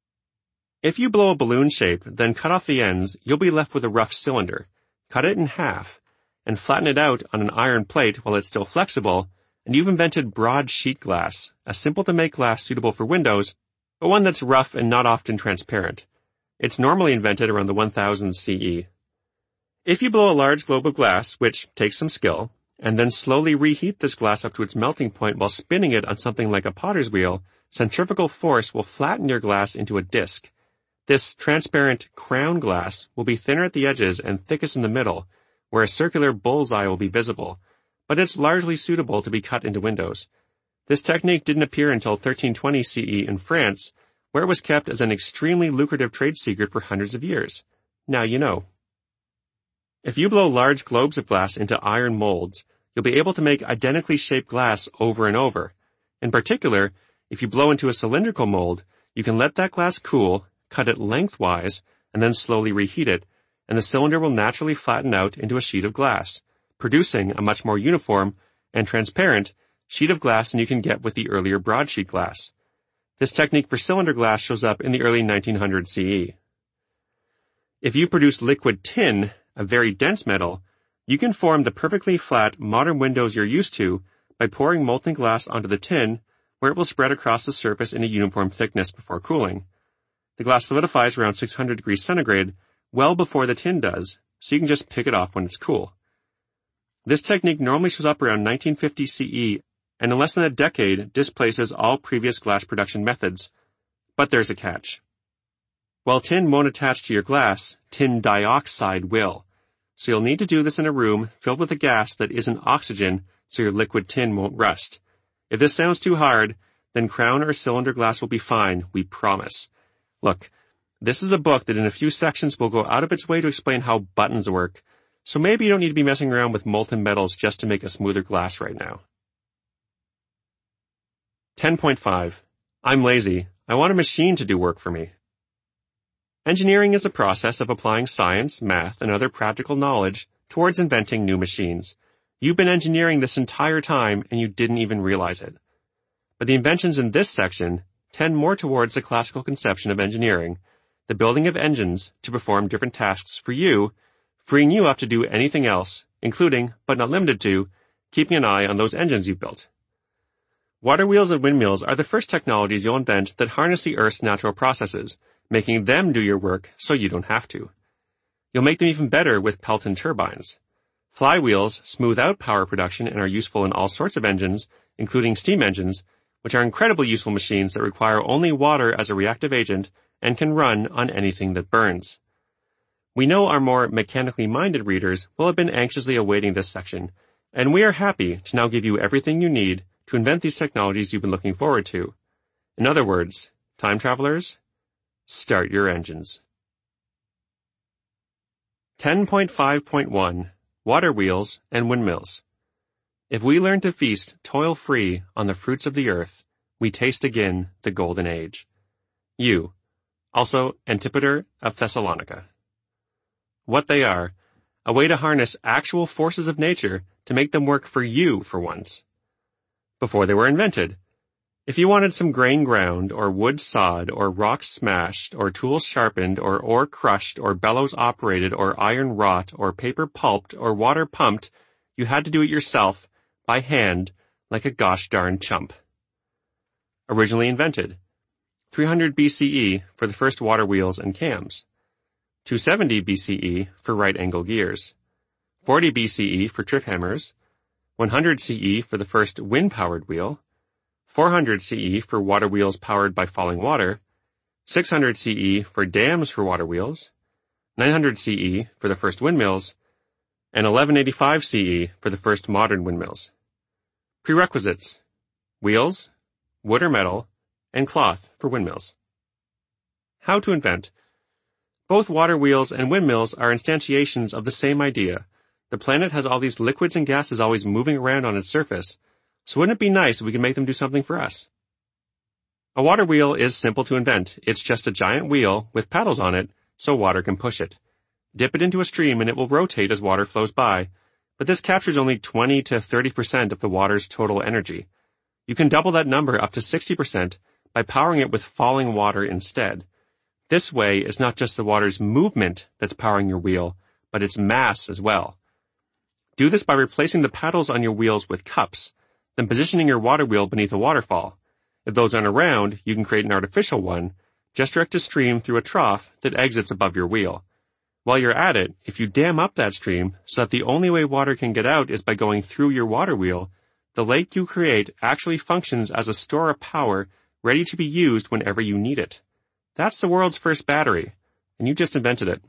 If you blow a balloon shape, then cut off the ends, you'll be left with a rough cylinder. Cut it in half, and flatten it out on an iron plate while it's still flexible, and you've invented broadsheet glass, a simple-to-make glass suitable for windows, but one that's rough and not often transparent. It's normally invented around the one thousand C E. If you blow a large globe of glass, which takes some skill, and then slowly reheat this glass up to its melting point while spinning it on something like a potter's wheel, centrifugal force will flatten your glass into a disc. This transparent crown glass will be thinner at the edges and thickest in the middle, where a circular bullseye will be visible, but it's largely suitable to be cut into windows. This technique didn't appear until thirteen twenty C E in France, where it was kept as an extremely lucrative trade secret for hundreds of years. Now you know. If you blow large globes of glass into iron molds, you'll be able to make identically shaped glass over and over. In particular, if you blow into a cylindrical mold, you can let that glass cool, cut it lengthwise, and then slowly reheat it, and the cylinder will naturally flatten out into a sheet of glass, producing a much more uniform and transparent sheet of glass than you can get with the earlier broadsheet glass. This technique for cylinder glass shows up in the early nineteen hundreds C E. If you produce liquid tin, a very dense metal, you can form the perfectly flat modern windows you're used to by pouring molten glass onto the tin, where it will spread across the surface in a uniform thickness before cooling. The glass solidifies around six hundred degrees centigrade well before the tin does, so you can just pick it off when it's cool. This technique normally shows up around nineteen fifty C E, and in less than a decade displaces all previous glass production methods. But there's a catch. While tin won't attach to your glass, tin dioxide will. So you'll need to do this in a room filled with a gas that isn't oxygen, so your liquid tin won't rust. If this sounds too hard, then crown or cylinder glass will be fine, we promise. Look, this is a book that in a few sections will go out of its way to explain how buttons work, so maybe you don't need to be messing around with molten metals just to make a smoother glass right now. ten point five. I'm lazy. I want a machine to do work for me. Engineering is a process of applying science, math, and other practical knowledge towards inventing new machines. You've been engineering this entire time and you didn't even realize it. But the inventions in this section tend more towards the classical conception of engineering, the building of engines to perform different tasks for you, freeing you up to do anything else, including, but not limited to, keeping an eye on those engines you've built. Water wheels and windmills are the first technologies you'll invent that harness the Earth's natural processes, making them do your work so you don't have to. You'll make them even better with Pelton turbines. Flywheels smooth out power production and are useful in all sorts of engines, including steam engines, which are incredibly useful machines that require only water as a reactive agent and can run on anything that burns. We know our more mechanically minded readers will have been anxiously awaiting this section, and we are happy to now give you everything you need to invent these technologies you've been looking forward to. In other words, time travelers, start your engines. ten point five point one. Water wheels and windmills. If we learn to feast toil-free on the fruits of the earth, we taste again the golden age. You. Also Antipater of Thessalonica. What they are, a way to harness actual forces of nature to make them work for you for once. Before they were invented, If you wanted some grain ground, or wood sawed, or rocks smashed, or tools sharpened, or ore crushed, or bellows operated, or iron wrought, or paper pulped, or water pumped, you had to do it yourself, by hand, like a gosh darn chump. Originally invented. three hundred B C E for the first water wheels and cams. two seventy B C E for right-angle gears. forty B C E for trip hammers. one hundred C E for the first wind-powered wheel. four hundred C E for water wheels powered by falling water. six hundred C E for dams for water wheels. nine hundred C E for the first windmills. And eleven eighty-five C E for the first modern windmills. Prerequisites: wheels, wood or metal, and cloth for windmills. How to invent. Both water wheels and windmills are instantiations of the same idea. The planet has all these liquids and gases always moving around on its surface, so wouldn't it be nice if we could make them do something for us? A water wheel is simple to invent. It's just a giant wheel with paddles on it so water can push it. Dip it into a stream and it will rotate as water flows by, but this captures only twenty to thirty percent of the water's total energy. You can double that number up to sixty percent by powering it with falling water instead. This way, it's not just the water's movement that's powering your wheel, but its mass as well. Do this by replacing the paddles on your wheels with cups, then positioning your water wheel beneath a waterfall. If those aren't around, you can create an artificial one. Just direct a stream through a trough that exits above your wheel. While you're at it, if you dam up that stream so that the only way water can get out is by going through your water wheel, the lake you create actually functions as a store of power ready to be used whenever you need it. That's the world's first battery, and you just invented it.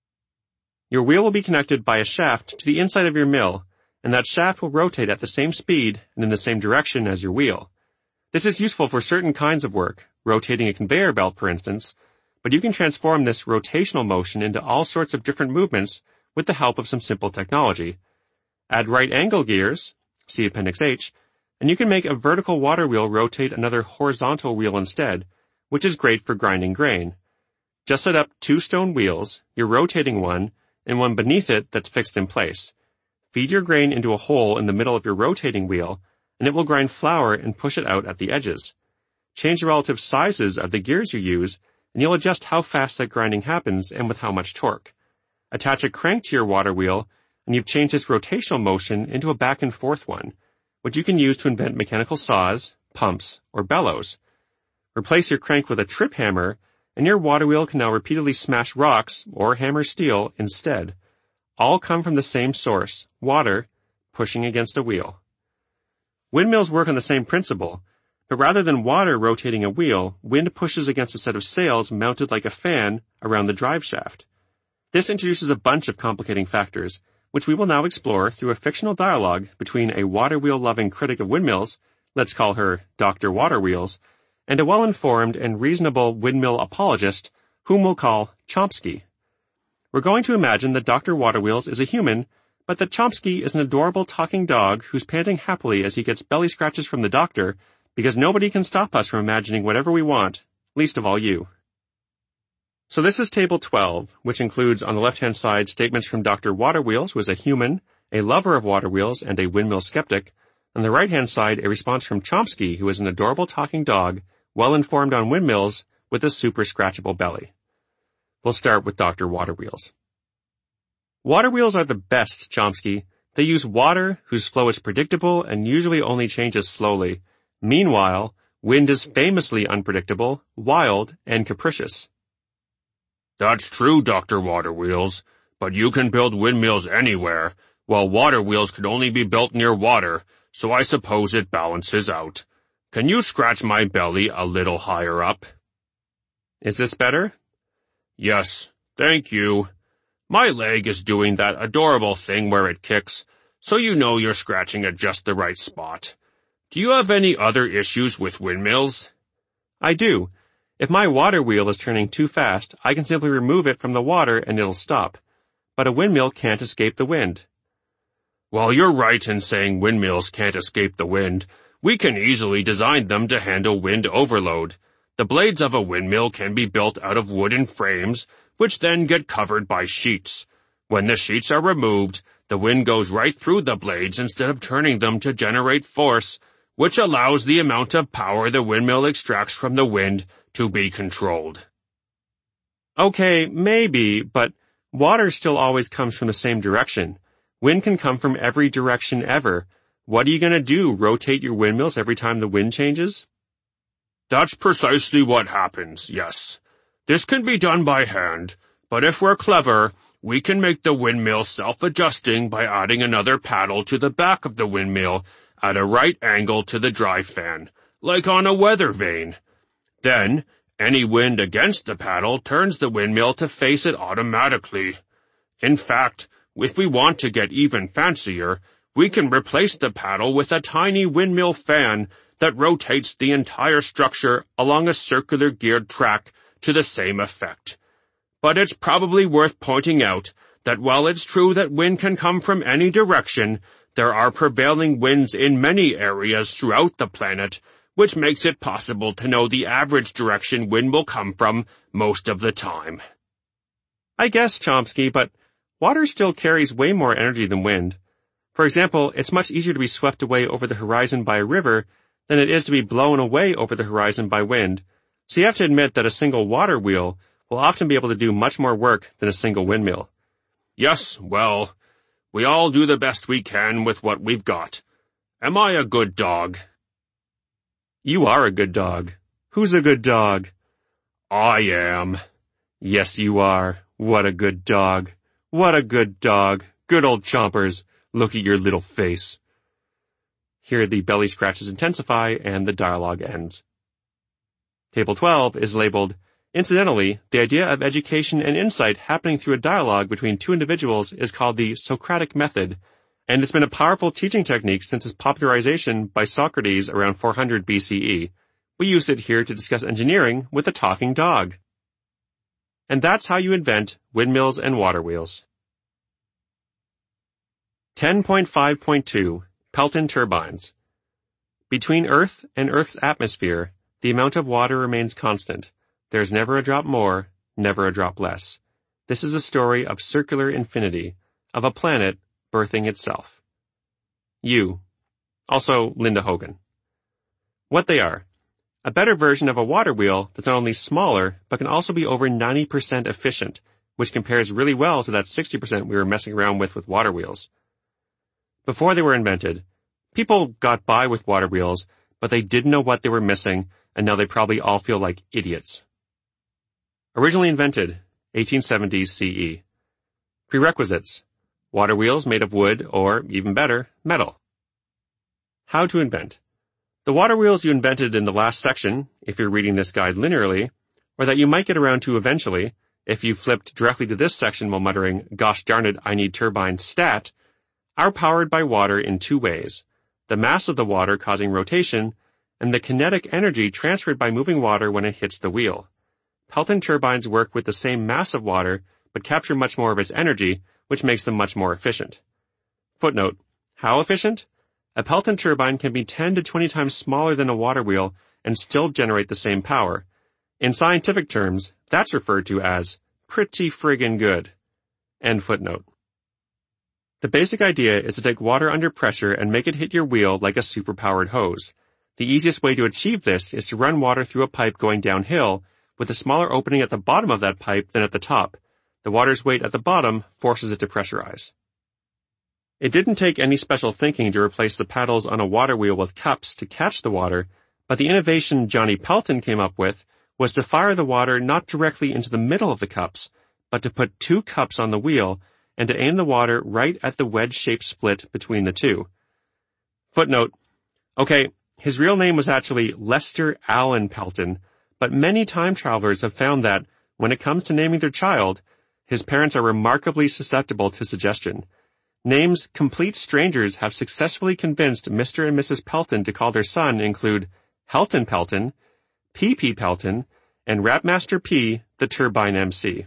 Your wheel will be connected by a shaft to the inside of your mill, and that shaft will rotate at the same speed and in the same direction as your wheel. This is useful for certain kinds of work, rotating a conveyor belt, for instance, but you can transform this rotational motion into all sorts of different movements with the help of some simple technology. Add right-angle gears, see Appendix H, and you can make a vertical water wheel rotate another horizontal wheel instead, which is great for grinding grain. Just set up two stone wheels, you're rotating one, and one beneath it that's fixed in place. Feed your grain into a hole in the middle of your rotating wheel, and it will grind flour and push it out at the edges. Change the relative sizes of the gears you use, and you'll adjust how fast that grinding happens and with how much torque. Attach a crank to your water wheel, and you've changed its rotational motion into a back and forth one, which you can use to invent mechanical saws, pumps, or bellows. Replace your crank with a trip hammer, and your water wheel can now repeatedly smash rocks or hammer steel instead. All come from the same source, water, pushing against a wheel. Windmills work on the same principle, but rather than water rotating a wheel, wind pushes against a set of sails mounted like a fan around the drive shaft. This introduces a bunch of complicating factors, which we will now explore through a fictional dialogue between a water wheel-loving critic of windmills, let's call her Doctor Water Wheels, and a well-informed and reasonable windmill apologist, whom we'll call Chomsky. We're going to imagine that Doctor Water Wheels is a human, but that Chomsky is an adorable talking dog who's panting happily as he gets belly scratches from the doctor, because nobody can stop us from imagining whatever we want, least of all you. So this is Table twelve, which includes on the left-hand side statements from Doctor Water Wheels, who is a human, a lover of water wheels, and a windmill skeptic. On the right-hand side, a response from Chomsky, who is an adorable talking dog, well-informed on windmills, with a super scratchable belly. We'll start with Doctor Water Wheels. Water wheels are the best, Chomsky. They use water, whose flow is predictable and usually only changes slowly. Meanwhile, wind is famously unpredictable, wild, and capricious. That's true, Doctor Water Wheels, but you can build windmills anywhere, while water wheels can only be built near water, so I suppose it balances out. Can you scratch my belly a little higher up? Is this better? Yes, thank you. My leg is doing that adorable thing where it kicks, so you know you're scratching at just the right spot. Do you have any other issues with windmills? I do. If my water wheel is turning too fast, I can simply remove it from the water and it'll stop. But a windmill can't escape the wind. Well, you're right in saying windmills can't escape the wind. We can easily design them to handle wind overload. The blades of a windmill can be built out of wooden frames, which then get covered by sheets. When the sheets are removed, the wind goes right through the blades instead of turning them to generate force, which allows the amount of power the windmill extracts from the wind to be controlled. Okay, maybe, but water still always comes from the same direction. Wind can come from every direction ever. What are you going to do, rotate your windmills every time the wind changes? That's precisely what happens, yes. This can be done by hand, but if we're clever, we can make the windmill self-adjusting by adding another paddle to the back of the windmill at a right angle to the drive fan, like on a weather vane. Then, any wind against the paddle turns the windmill to face it automatically. In fact, if we want to get even fancier, we can replace the paddle with a tiny windmill fan that rotates the entire structure along a circular geared track to the same effect. But it's probably worth pointing out that while it's true that wind can come from any direction, there are prevailing winds in many areas throughout the planet, which makes it possible to know the average direction wind will come from most of the time. I guess, Chomsky, but water still carries way more energy than wind. For example, it's much easier to be swept away over the horizon by a river than it is to be blown away over the horizon by wind. So you have to admit that a single water wheel will often be able to do much more work than a single windmill. Yes, well, we all do the best we can with what we've got. Am I a good dog? You are a good dog. Who's a good dog? I am. Yes, you are. What a good dog. What a good dog. Good old Chompers. Look at your little face. Here the belly scratches intensify and the dialogue ends. Table twelve is labeled, incidentally, the idea of education and insight happening through a dialogue between two individuals is called the Socratic method, and it's been a powerful teaching technique since its popularization by Socrates around four hundred B C E. We use it here to discuss engineering with a talking dog. And that's how you invent windmills and water wheels. ten point five point two Pelton Turbines. Between Earth and Earth's atmosphere, the amount of water remains constant. There's never a drop more, never a drop less. This is a story of circular infinity, of a planet birthing itself. You. Also Linda Hogan. What they are. A better version of a water wheel that's not only smaller, but can also be over ninety percent efficient, which compares really well to that sixty percent we were messing around with with water wheels. Before they were invented, people got by with water wheels, but they didn't know what they were missing, and now they probably all feel like idiots. Originally invented, eighteen seventies C E. Prerequisites. Water wheels made of wood or, even better, metal. How to invent. The water wheels you invented in the last section, if you're reading this guide linearly, or that you might get around to eventually, if you flipped directly to this section while muttering, gosh darn it, I need turbine stat, are powered by water in two ways, the mass of the water causing rotation, and the kinetic energy transferred by moving water when it hits the wheel. Pelton turbines work with the same mass of water, but capture much more of its energy, which makes them much more efficient. Footnote. How efficient? A Pelton turbine can be ten to twenty times smaller than a water wheel and still generate the same power. In scientific terms, that's referred to as pretty friggin' good. End footnote. The basic idea is to take water under pressure and make it hit your wheel like a superpowered hose. The easiest way to achieve this is to run water through a pipe going downhill with a smaller opening at the bottom of that pipe than at the top. The water's weight at the bottom forces it to pressurize. It didn't take any special thinking to replace the paddles on a water wheel with cups to catch the water, but the innovation Johnny Pelton came up with was to fire the water not directly into the middle of the cups, but to put two cups on the wheel and to aim the water right at the wedge-shaped split between the two. Footnote. Okay, his real name was actually Lester Allen Pelton, but many time travelers have found that, when it comes to naming their child, his parents are remarkably susceptible to suggestion. Names complete strangers have successfully convinced Mister and Missus Pelton to call their son include Helton Pelton, P P Pelton, and Rapmaster P, the turbine M C.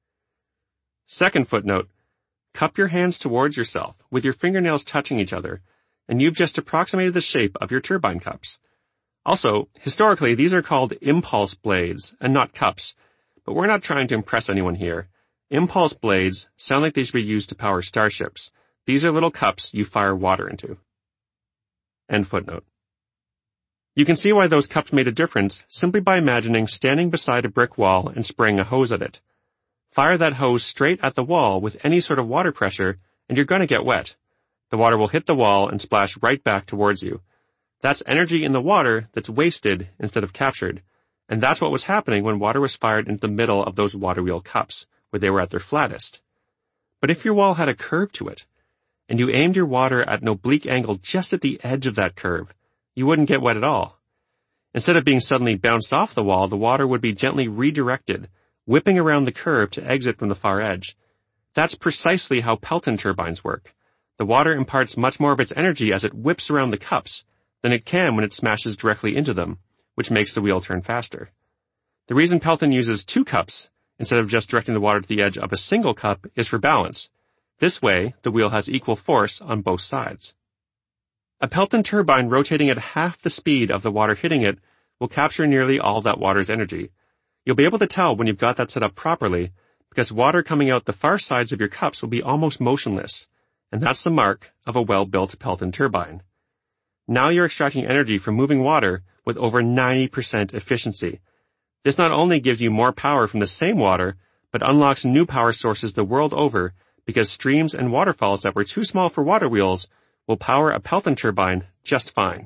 Second footnote. Cup your hands towards yourself, with your fingernails touching each other, and you've just approximated the shape of your turbine cups. Also, historically, these are called impulse blades, and not cups, but we're not trying to impress anyone here. Impulse blades sound like they should be used to power starships. These are little cups you fire water into. End footnote. You can see why those cups made a difference simply by imagining standing beside a brick wall and spraying a hose at it. Fire that hose straight at the wall with any sort of water pressure, and you're going to get wet. The water will hit the wall and splash right back towards you. That's energy in the water that's wasted instead of captured, and that's what was happening when water was fired into the middle of those water wheel cups, where they were at their flattest. But if your wall had a curve to it, and you aimed your water at an oblique angle just at the edge of that curve, you wouldn't get wet at all. Instead of being suddenly bounced off the wall, the water would be gently redirected, whipping around the curve to exit from the far edge. That's precisely how Pelton turbines work. The water imparts much more of its energy as it whips around the cups than it can when it smashes directly into them, which makes the wheel turn faster. The reason Pelton uses two cups instead of just directing the water to the edge of a single cup is for balance. This way, the wheel has equal force on both sides. A Pelton turbine rotating at half the speed of the water hitting it will capture nearly all that water's energy. You'll be able to tell when you've got that set up properly, because water coming out the far sides of your cups will be almost motionless, and that's the mark of a well-built Pelton turbine. Now you're extracting energy from moving water with over ninety percent efficiency. This not only gives you more power from the same water, but unlocks new power sources the world over, because streams and waterfalls that were too small for water wheels will power a Pelton turbine just fine.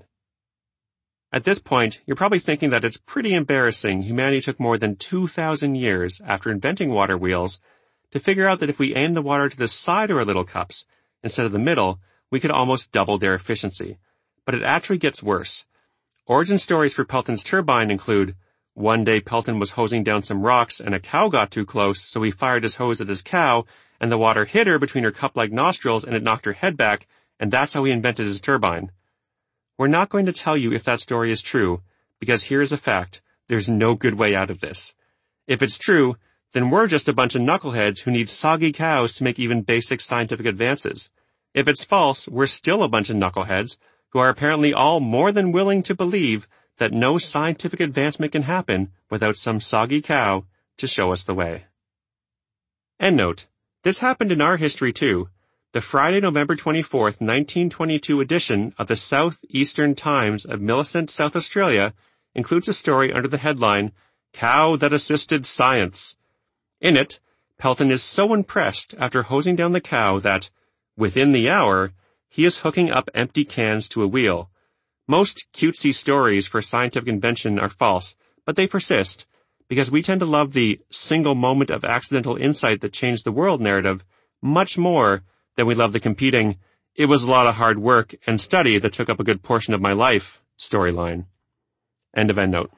At this point, you're probably thinking that it's pretty embarrassing humanity took more than two thousand years after inventing water wheels to figure out that if we aim the water to the side of our little cups instead of the middle, we could almost double their efficiency. But it actually gets worse. Origin stories for Pelton's turbine include, one day Pelton was hosing down some rocks and a cow got too close, so he fired his hose at his cow, and the water hit her between her cup-like nostrils and it knocked her head back, and that's how he invented his turbine. We're not going to tell you if that story is true, because here's a fact. There's no good way out of this. If it's true, then we're just a bunch of knuckleheads who need soggy cows to make even basic scientific advances. If it's false, we're still a bunch of knuckleheads who are apparently all more than willing to believe that no scientific advancement can happen without some soggy cow to show us the way. Endnote. This happened in our history too. The Friday, November twenty-fourth, nineteen twenty-two edition of the South Eastern Times of Millicent, South Australia includes a story under the headline, Cow That Assisted Science. In it, Pelton is so impressed after hosing down the cow that, within the hour, he is hooking up empty cans to a wheel. Most cutesy stories for scientific invention are false, but they persist, because we tend to love the single moment of accidental insight that changed the world narrative much more than we love the competing, it was a lot of hard work and study that took up a good portion of my life storyline. End of endnote.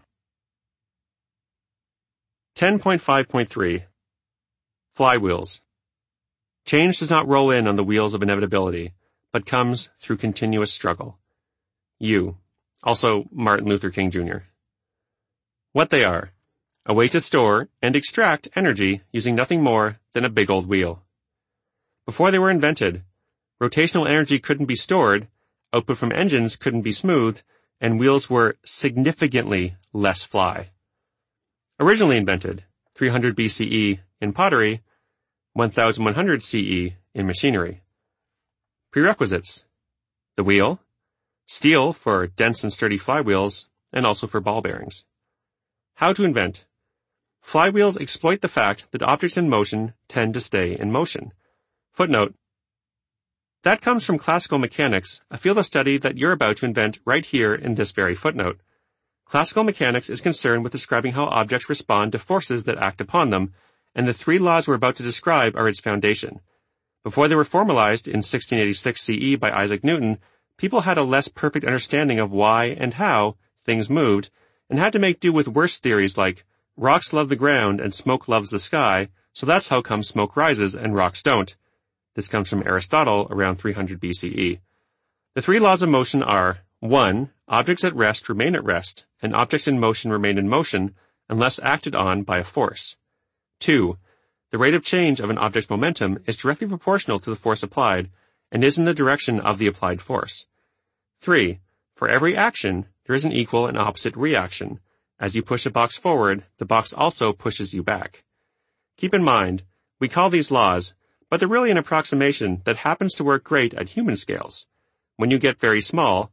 ten point five point three. Flywheels. Change does not roll in on the wheels of inevitability, but comes through continuous struggle. You. Also Martin Luther King Junior What they are. A way to store and extract energy using nothing more than a big old wheel. Before they were invented, rotational energy couldn't be stored, output from engines couldn't be smoothed, and wheels were significantly less fly. Originally invented, three hundred B C E in pottery, eleven hundred C E in machinery. Prerequisites. The wheel, steel for dense and sturdy flywheels, and also for ball bearings. How to invent. Flywheels exploit the fact that objects in motion tend to stay in motion. Footnote. That comes from classical mechanics, a field of study that you're about to invent right here in this very footnote. Classical mechanics is concerned with describing how objects respond to forces that act upon them, and the three laws we're about to describe are its foundation. Before they were formalized in sixteen eighty-six C E by Isaac Newton, people had a less perfect understanding of why and how things moved, and had to make do with worse theories like, rocks love the ground and smoke loves the sky, so that's how come smoke rises and rocks don't. This comes from Aristotle around three hundred B C E. The three laws of motion are, one. Objects at rest remain at rest, and objects in motion remain in motion unless acted on by a force. two. The rate of change of an object's momentum is directly proportional to the force applied, and is in the direction of the applied force. three. For every action, there is an equal and opposite reaction. As you push a box forward, the box also pushes you back. Keep in mind, we call these laws, but they're really an approximation that happens to work great at human scales. When you get very small,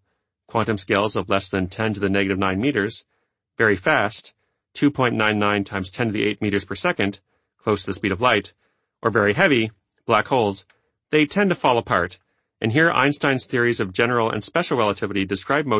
quantum scales of less than ten to the negative nine meters, very fast, two point nine nine times ten to the eight meters per second, close to the speed of light, or very heavy, black holes, they tend to fall apart. And here Einstein's theories of general and special relativity describe motion